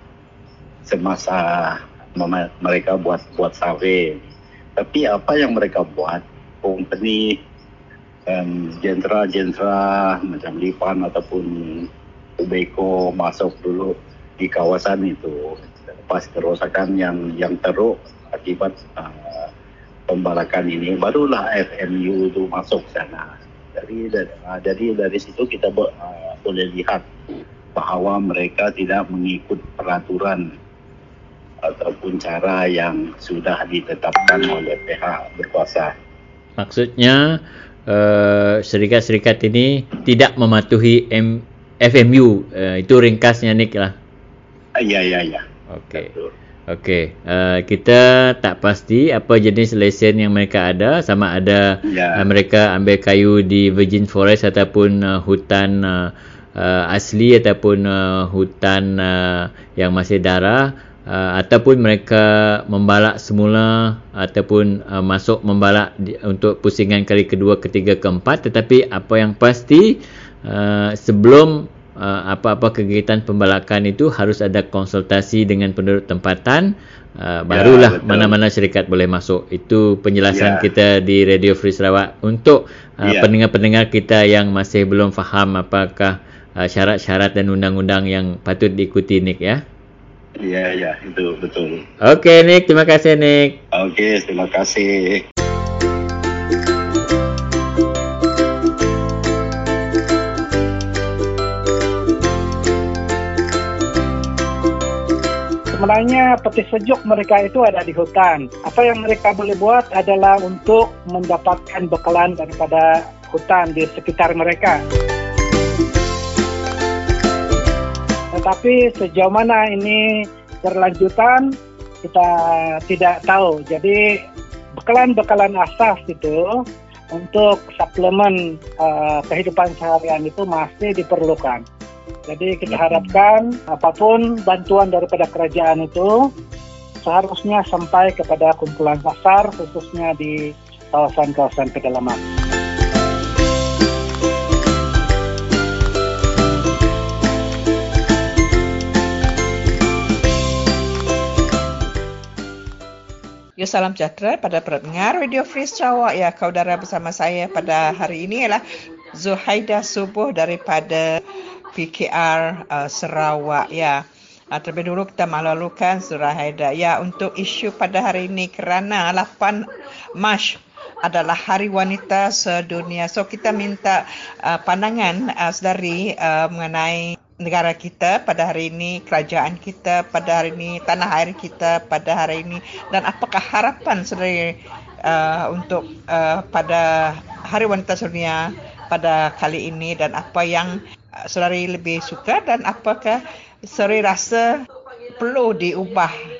semasa mem- mereka buat buat survey. Tapi apa yang mereka buat, company um, jentera-jentera macam Lipan ataupun Ubeko masuk dulu di kawasan itu, lepas kerosakan yang yang teruk akibat uh, pembalakan ini, barulah F M U itu masuk sana. Jadi uh, jadi dari situ kita bo- uh, boleh lihat bahawa mereka tidak mengikut peraturan ataupun cara yang sudah ditetapkan oleh pihak berkuasa. Maksudnya uh, syarikat-syarikat ini tidak mematuhi M- F M U. Uh, itu ringkasnya, Nik lah. Ya, ya, ya. Okey. Okey. Uh, kita tak pasti apa jenis lesen yang mereka ada, sama ada ya. uh, mereka ambil kayu di virgin forest ataupun uh, hutan uh, uh, asli ataupun uh, hutan uh, yang masih darah. Uh, ataupun mereka membalak semula ataupun uh, masuk membalak di, untuk pusingan kali kedua, ketiga, keempat. Tetapi apa yang pasti uh, sebelum uh, apa-apa kegiatan pembalakan itu harus ada konsultasi dengan penduduk tempatan, uh, barulah ya, mana-mana syarikat boleh masuk. Itu penjelasan ya. Kita di Radio Free Sarawak untuk uh, ya. pendengar-pendengar kita yang masih belum faham apakah uh, syarat-syarat dan undang-undang yang patut diikuti, Nik, ya. Ya, ya, itu betul. Okey, Nik. Terima kasih, Nik. Okey, terima kasih. Sebenarnya peti sejuk mereka itu ada di hutan. Apa yang mereka boleh buat adalah untuk mendapatkan bekalan daripada hutan di sekitar mereka. Tetapi sejauh mana ini berlanjutan kita tidak tahu. Jadi bekalan-bekalan asas itu untuk suplemen uh, kehidupan seharian itu masih diperlukan. Jadi kita harapkan apapun bantuan daripada kerajaan itu seharusnya sampai kepada kumpulan pasar, khususnya di kawasan-kawasan pedalaman. Ya, salam sejahtera pada pendengar Radio Free Sarawak. Ya, saudara bersama saya pada hari ini ialah Zuhaida Subuh daripada P K R uh, Sarawak. Ya, uh, terlebih dulu kita melalukan Zuhaida. Ya, untuk isu pada hari ini kerana lapan Mac adalah Hari Wanita Sedunia. So kita minta uh, pandangan uh, saudari uh, mengenai negara kita pada hari ini, kerajaan kita pada hari ini, tanah air kita pada hari ini, dan apakah harapan saudari uh, untuk uh, pada Hari Wanita Sedunia pada kali ini, dan apa yang uh, saudari lebih suka dan apakah saudari rasa perlu diubah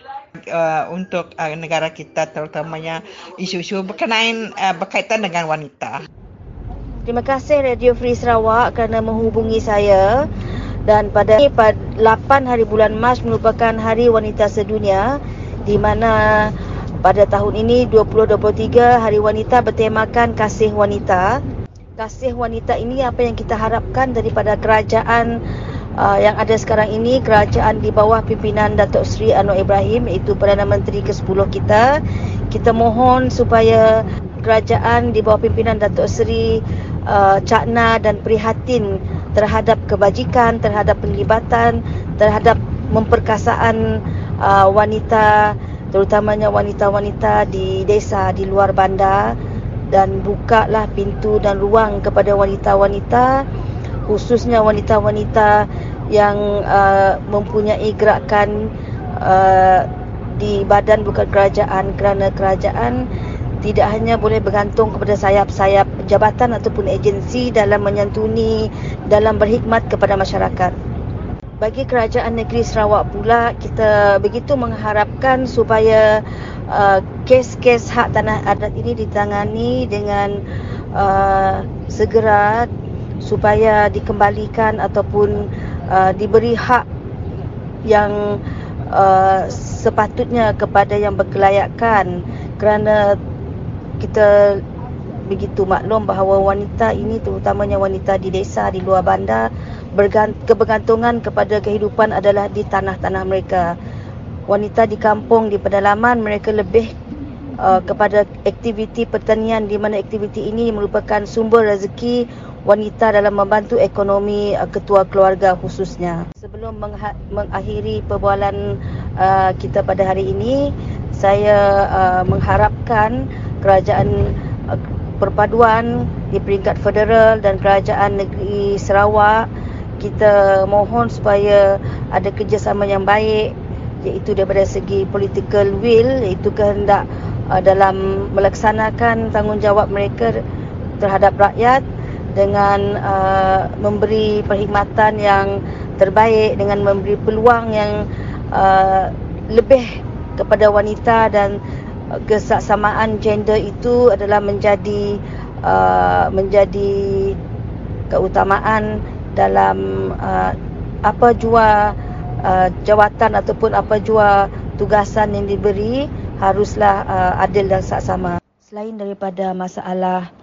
uh, untuk uh, negara kita, terutamanya isu-isu berkenaan uh, berkaitan dengan wanita. Terima kasih Radio Free Sarawak kerana menghubungi saya. Dan pada lapan hari bulan Mac merupakan Hari Wanita Sedunia, di mana pada tahun ini dua ribu dua puluh tiga Hari Wanita bertemakan kasih wanita. Kasih wanita ini apa yang kita harapkan daripada kerajaan Uh, yang ada sekarang ini, kerajaan di bawah pimpinan Datuk Seri Anwar Ibrahim, iaitu Perdana Menteri ke sepuluh kita. Kita mohon supaya kerajaan di bawah pimpinan Datuk Seri uh, cakna dan prihatin terhadap kebajikan, terhadap penglibatan, terhadap memperkasaan uh, wanita, terutamanya wanita-wanita di desa, di luar bandar, dan bukalah pintu dan ruang kepada wanita-wanita, khususnya wanita-wanita yang uh, mempunyai gerakan uh, di badan bukan kerajaan, kerana kerajaan tidak hanya boleh bergantung kepada sayap-sayap jabatan ataupun agensi dalam menyantuni, dalam berkhidmat kepada masyarakat. Bagi kerajaan negeri Sarawak pula, kita begitu mengharapkan supaya uh, kes-kes hak tanah adat ini ditangani dengan uh, segera, supaya dikembalikan ataupun uh, diberi hak yang uh, sepatutnya kepada yang berkelayakan, kerana kita begitu maklum bahawa wanita ini, terutamanya wanita di desa, di luar bandar, kebergantungan kepada kehidupan adalah di tanah-tanah mereka. Wanita di kampung, di pedalaman, mereka lebih uh, kepada aktiviti pertanian, di mana aktiviti ini merupakan sumber rezeki wanita dalam membantu ekonomi uh, ketua keluarga khususnya. Sebelum mengha- mengakhiri perbualan uh, kita pada hari ini, saya uh, mengharapkan kerajaan uh, perpaduan di peringkat federal dan kerajaan negeri Sarawak, kita mohon supaya ada kerjasama yang baik, iaitu daripada segi political will, iaitu kehendak uh, dalam melaksanakan tanggungjawab mereka terhadap rakyat, dengan uh, memberi perkhidmatan yang terbaik, dengan memberi peluang yang uh, lebih kepada wanita, dan uh, kesaksamaan gender itu adalah menjadi uh, menjadi keutamaan dalam uh, apa jua uh, jawatan ataupun apa jua tugasan yang diberi, haruslah uh, adil dan saksama. Selain daripada masalah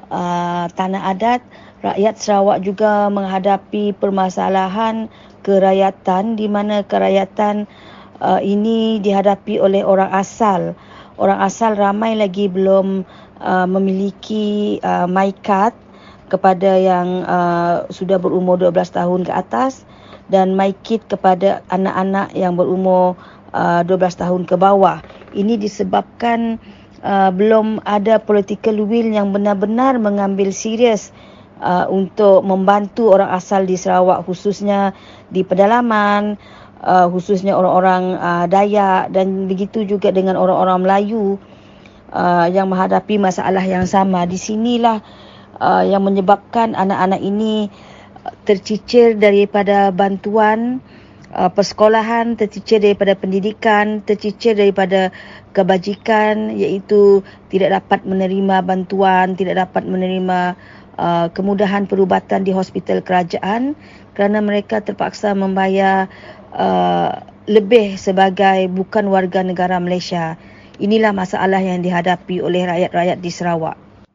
Uh, tanah adat, rakyat Sarawak juga menghadapi permasalahan kerakyatan, di mana kerakyatan uh, ini dihadapi oleh orang asal. Orang asal ramai lagi belum uh, memiliki uh, my card kepada yang uh, sudah berumur dua belas tahun ke atas, dan my kit kepada anak-anak yang berumur uh, dua belas tahun ke bawah. Ini disebabkan Uh, belum ada political will yang benar-benar mengambil serius uh, untuk membantu orang asal di Sarawak, khususnya di pedalaman, uh, khususnya orang-orang uh, Dayak, dan begitu juga dengan orang-orang Melayu uh, yang menghadapi masalah yang sama. Di sinilah uh, yang menyebabkan anak-anak ini tercicir daripada bantuan Uh, persekolahan, tercicir daripada pendidikan, tercicir daripada kebajikan, iaitu tidak dapat menerima bantuan, tidak dapat menerima uh, kemudahan perubatan di hospital kerajaan, kerana mereka terpaksa membayar uh, lebih sebagai bukan warga negara Malaysia. Inilah masalah yang dihadapi oleh rakyat-rakyat di Sarawak.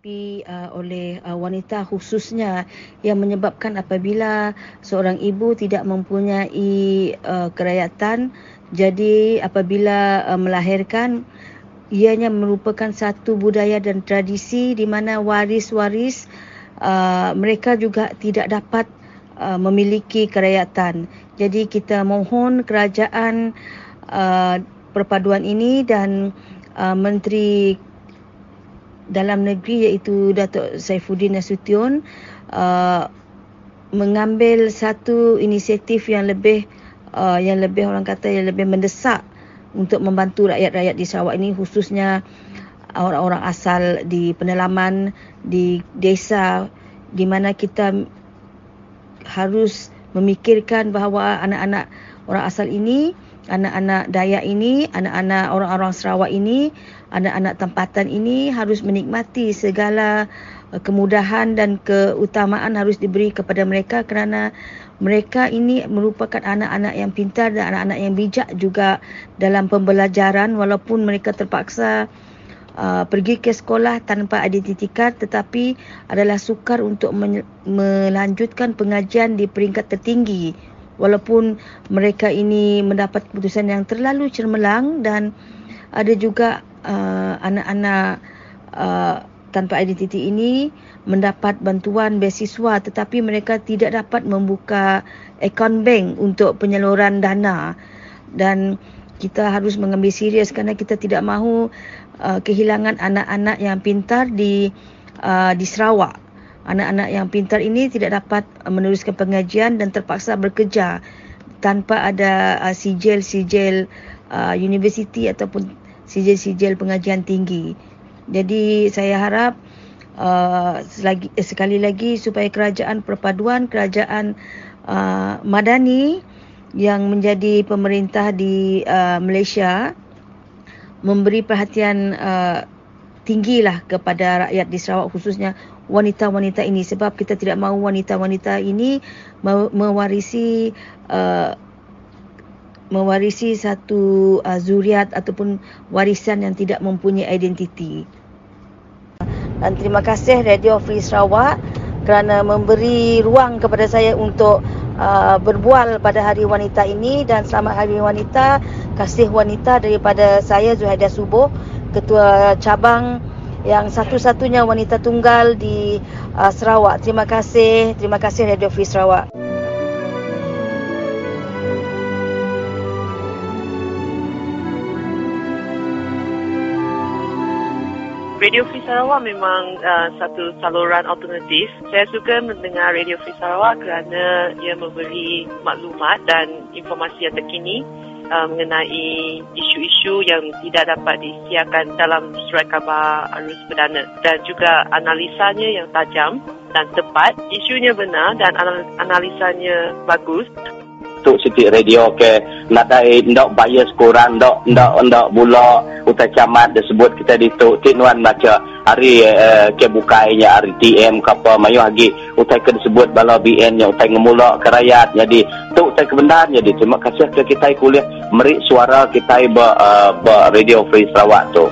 Uh, oleh uh, wanita khususnya, yang menyebabkan apabila seorang ibu tidak mempunyai uh, kerakyatan, jadi apabila uh, melahirkan, ianya merupakan satu budaya dan tradisi di mana waris-waris uh, mereka juga tidak dapat uh, memiliki kerakyatan. Jadi kita mohon kerajaan uh, perpaduan ini dan uh, Menteri Dalam Negeri, iaitu Datuk Saifuddin Nasution, uh, mengambil satu inisiatif yang lebih uh, yang lebih orang kata yang lebih mendesak untuk membantu rakyat-rakyat di Sarawak ini, khususnya orang-orang asal di pedalaman, di desa, di mana kita harus memikirkan bahawa anak-anak orang asal ini anak-anak Dayak ini, anak-anak orang-orang Sarawak ini, anak-anak tempatan ini harus menikmati segala uh, kemudahan dan keutamaan harus diberi kepada mereka kerana mereka ini merupakan anak-anak yang pintar dan anak-anak yang bijak juga dalam pembelajaran walaupun mereka terpaksa uh, pergi ke sekolah tanpa identiti kad tetapi adalah sukar untuk men- melanjutkan pengajian di peringkat tertinggi walaupun mereka ini mendapat keputusan yang terlalu cemerlang dan ada juga uh, anak-anak uh, tanpa identiti ini mendapat bantuan beasiswa tetapi mereka tidak dapat membuka akaun bank untuk penyaluran dana dan kita harus mengambil serius kerana kita tidak mahu uh, kehilangan anak-anak yang pintar di uh, di Sarawak. Anak-anak yang pintar ini tidak dapat meneruskan pengajian dan terpaksa bekerja tanpa ada uh, sijil-sijil uh, universiti ataupun sijil-sijil pengajian tinggi. Jadi saya harap uh, selagi, eh, sekali lagi supaya kerajaan perpaduan, kerajaan uh, Madani yang menjadi pemerintah di uh, Malaysia memberi perhatian uh, tinggilah kepada rakyat di Sarawak khususnya wanita-wanita ini sebab kita tidak mahu wanita-wanita ini mewarisi uh, mewarisi satu uh, zuriat ataupun warisan yang tidak mempunyai identiti. Dan terima kasih Radio Free Sarawak kerana memberi ruang kepada saya untuk uh, berbual pada Hari Wanita ini dan selamat Hari Wanita, kasih wanita daripada saya Zuhaidah Subuh, Ketua Cabang yang satu-satunya wanita tunggal di uh, Sarawak. Terima kasih, terima kasih Radio Free Sarawak. Radio Free Sarawak memang uh, satu saluran alternatif. Saya suka mendengar Radio Free Sarawak kerana ia memberi maklumat dan informasi yang terkini uh, mengenai isu-isu yang tidak dapat disiarkan dalam surat khabar arus perdana dan juga analisanya yang tajam dan tepat, isunya benar dan analisanya bagus. Untuk Siti Radio ke nak dai ndak bias kurang ndak ndak ndak bula utai camat disebut kita dituk tinuan baca hari uh, ke bukainya R T M ke apa mayu lagi utai ke disebut bala B N yang utai ngemula ke rakyat jadi tu utai kebenaran jadi terima kasih ke kita kuliah merik suara kita be, uh, be Radio Free Sarawak tu.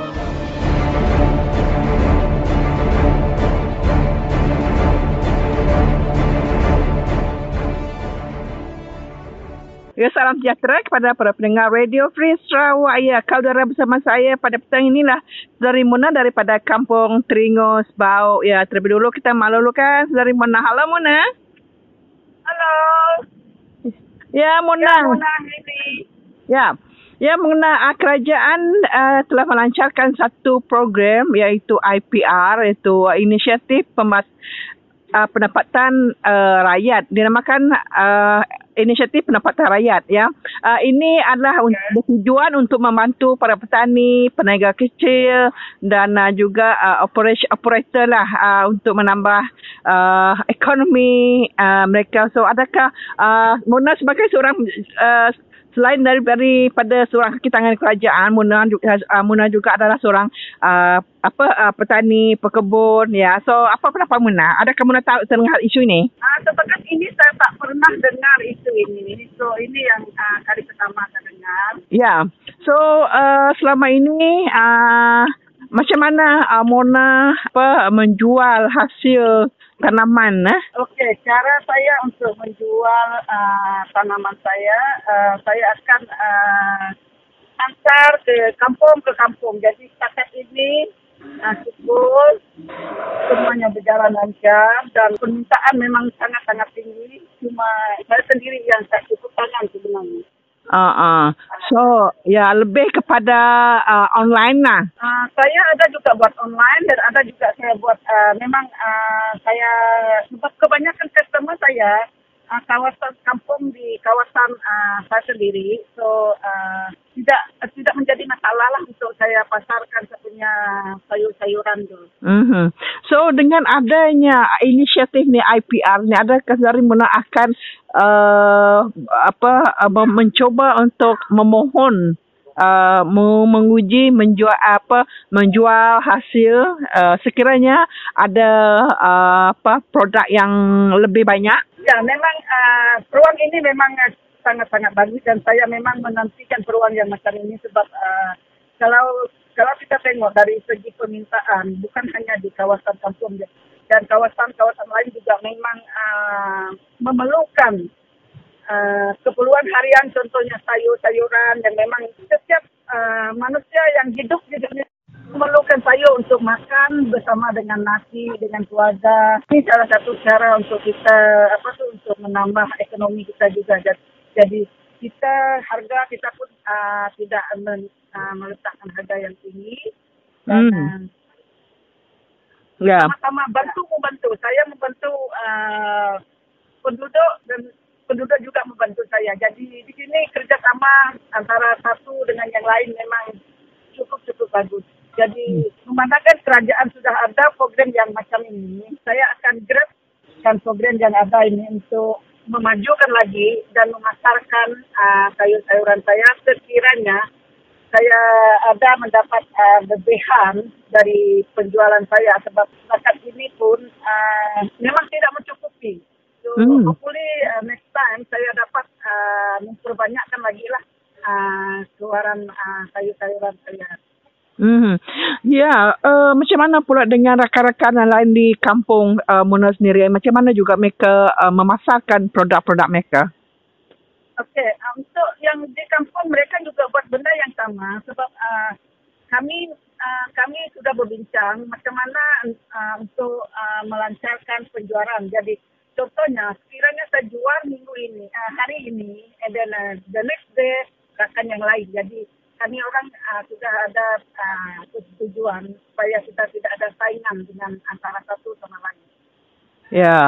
Ya, salam sejahtera kepada para pendengar Radio Free Sarawak. Ya, kaudara bersama saya pada petang inilah Saudari Muna daripada Kampung Teringos Bau. Ya, terlebih dulu kita malulukan Saudari Muna. Halo Muna. Halo. Ya, Muna. Ya, Muna ini. Ya. Ya, mengenai uh, kerajaan uh, telah melancarkan satu program iaitu I P R, iaitu uh, Inisiatif Pemas Uh, pendapatan uh, rakyat, dinamakan uh, Inisiatif Pendapatan Rakyat. Ya, uh, ini adalah okay. bertujuan untuk membantu para petani, peniaga kecil dan uh, juga uh, operation operator lah uh, untuk menambah uh, ekonomi uh, mereka. So, adakah uh, Mona sebagai seorang uh, selain dari daripada seorang kaki tangan kerajaan, Muna juga, uh, Muna juga adalah seorang uh, apa uh, petani, pekebun, ya. So, apa pendapat Muna? Adakah Muna tahu tentang isu ini? Ah, setakat ini saya tak pernah dengar isu ini. So, ini yang uh, kali pertama saya dengar. Ya. So, uh, selama ini uh, macam mana uh, Muna apa menjual hasil tanaman? Eh? Okey, cara saya untuk menjual uh, tanaman saya, uh, saya akan uh, hantar ke kampung ke kampung. Jadi setakat ini uh, cukup semuanya berjalan lancar dan permintaan memang sangat-sangat tinggi. Cuma saya sendiri yang tak cukup tangan sebenarnya. Uh, uh. So, ya lebih kepada uh, online lah. Uh, saya ada juga buat online dan ada juga saya buat, uh, memang uh, saya, sebab kebanyakan customer saya, uh, kawasan kampung di kawasan uh, saya sendiri. So, uh, tidak tidak menjadi masalah lah untuk saya pasarkan saya punya sayur-sayuran tu. Mm-hmm. So dengan adanya inisiatif ni I P R ni, adakah dari Muna akan uh, apa uh, mencuba untuk memohon uh, menguji menjual apa menjual hasil uh, sekiranya ada uh, apa produk yang lebih banyak? Ya, memang uh, peluang ini memang uh, sangat-sangat bagus dan saya memang menantikan peluang yang macam ini sebab uh, kalau kalau kita tengok dari segi permintaan bukan hanya di kawasan kampung dan kawasan-kawasan lain juga memang uh, memerlukan uh, keperluan harian contohnya sayur-sayuran dan memang setiap uh, manusia yang hidup di dunia memerlukan sayur untuk makan bersama dengan nasi dengan keluarga. Ini salah satu cara untuk kita apa tu untuk menambah ekonomi kita juga. Jadi kita harga kita pun uh, tidak men, uh, meletakkan harga yang tinggi dan hmm. uh, yeah. sama-sama bantu membantu. Saya membantu uh, penduduk dan penduduk juga membantu saya. Jadi di sini kerjasama antara satu dengan yang lain memang cukup-cukup bagus. Jadi memandangkan kerajaan sudah ada program yang macam ini, saya akan grabkan program yang ada ini untuk memajukan lagi dan memasarkan uh, sayur-sayuran saya sekiranya saya ada mendapat uh, lebihan dari penjualan saya sebab setakat ini pun uh, memang tidak mencukupi. So hmm. hopefully uh, next time saya dapat uh, memperbanyakkan lagi lah uh, keluaran uh, sayur-sayuran saya. Hmm. Ya, uh, macam mana pula dengan rakan-rakan yang lain di kampung uh, Muna sendiri? Macam mana juga mereka uh, memasarkan produk-produk mereka? Okey, uh, untuk yang di kampung mereka juga buat benda yang sama sebab uh, kami uh, kami sudah berbincang macam mana uh, untuk uh, melancarkan penjualan. Jadi contohnya sekiranya saya jual minggu ini, uh, hari ini, and then uh, the next day rakan yang lain. Jadi kami orang uh, sudah ada uh, tujuan supaya kita tidak ada saingan dengan antara satu sama lain. Ya, yeah.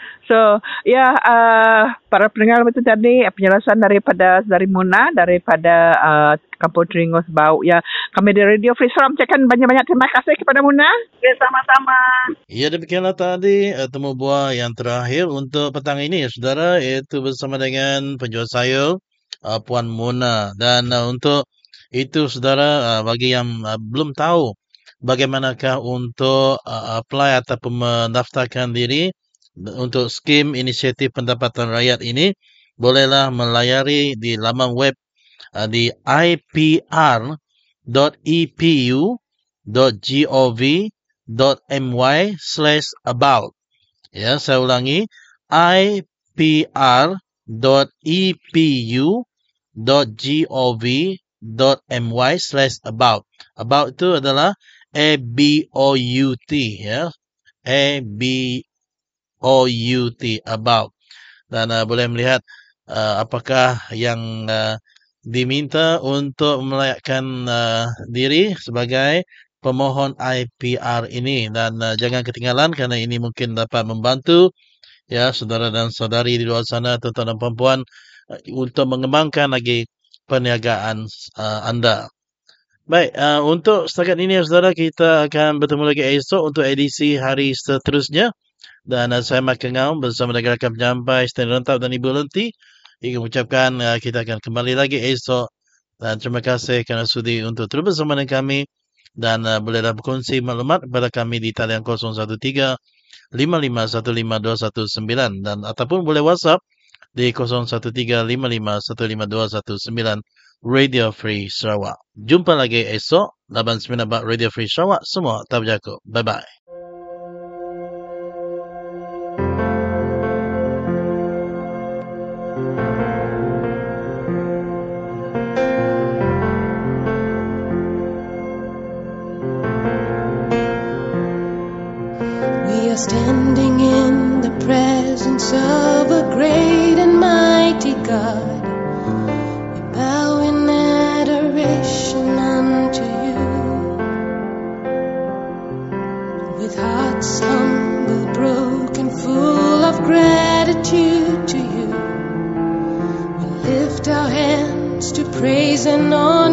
So ya yeah, uh, para pendengar itu tadi penjelasan daripada dari Muna daripada uh, Kampung Teringos Bau. Ya, kami di Radio Free Sarawak mengucapkan banyak-banyak terima kasih kepada Muna. Ya, sama-sama. Ya, demikianlah tadi uh, temu buah yang terakhir untuk petang ini, saudara, iaitu bersama dengan penjual sayur uh, Puan Muna. Dan uh, untuk itu, saudara, uh, bagi yang uh, belum tahu bagaimanakah untuk uh, apply ataupun mendaftarkan diri untuk skim inisiatif pendapatan rakyat ini, bolehlah melayari di laman web uh, di i p r dot e p u dot gov dot my slash about. Ya, saya ulangi, i p r dot e p u dot gov dot my slash about. About itu adalah A B O U T, ya. A B O U T, about. Dan uh, boleh melihat uh, apakah yang uh, diminta untuk melayakkan uh, diri sebagai pemohon I P R ini. Dan uh, jangan ketinggalan kerana ini mungkin dapat membantu ya saudara dan saudari di luar sana, tuan-tuan dan puan-puan, uh, untuk mengembangkan lagi perniagaan uh, anda. Baik, uh, untuk setakat ini saudara, kita akan bertemu lagi esok untuk edisi hari seterusnya. Dan uh, saya Mat Kengau bersama dengan rakan penyampai Stan Rentap dan Ibu Lenti ingin mengucapkan uh, kita akan kembali lagi esok. Dan terima kasih kerana sudi untuk terus bersama dengan kami. Dan uh, bolehlah berkongsi maklumat kepada kami di talian kosong satu tiga lima lima satu lima dua satu sembilan dan ataupun boleh WhatsApp di kosong satu tiga lima lima satu lima dua satu sembilan Radio Free Sarawak. Jumpa lagi esok lapan sembilan empat Radio Free Sarawak. Semua tak berjaku. Bye-bye. We are standing in the presence of a great and mighty God. We bow in adoration unto you. With hearts humble, broken, full of gratitude to you, we lift our hands to praise and honor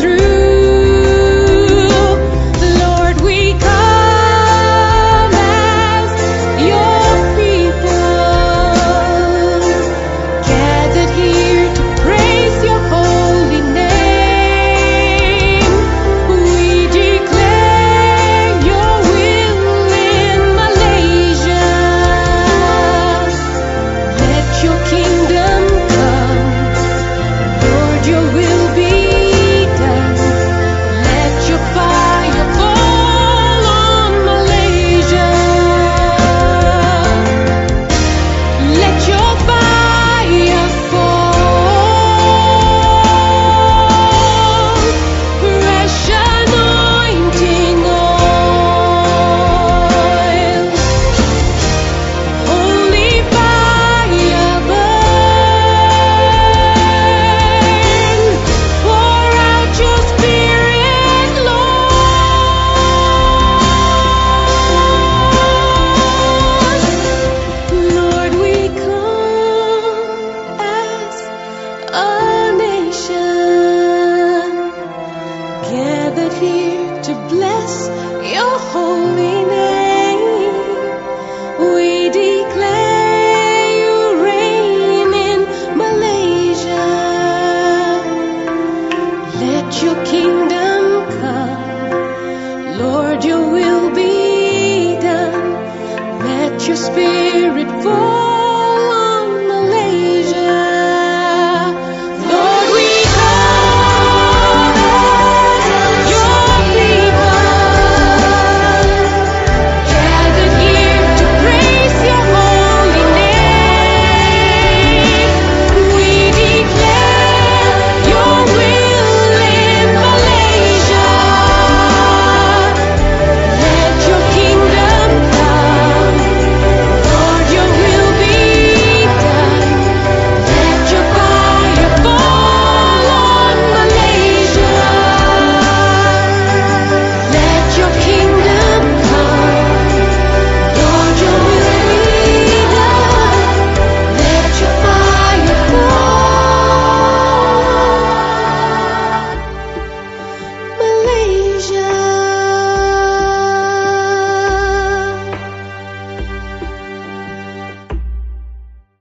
Your spirit fall.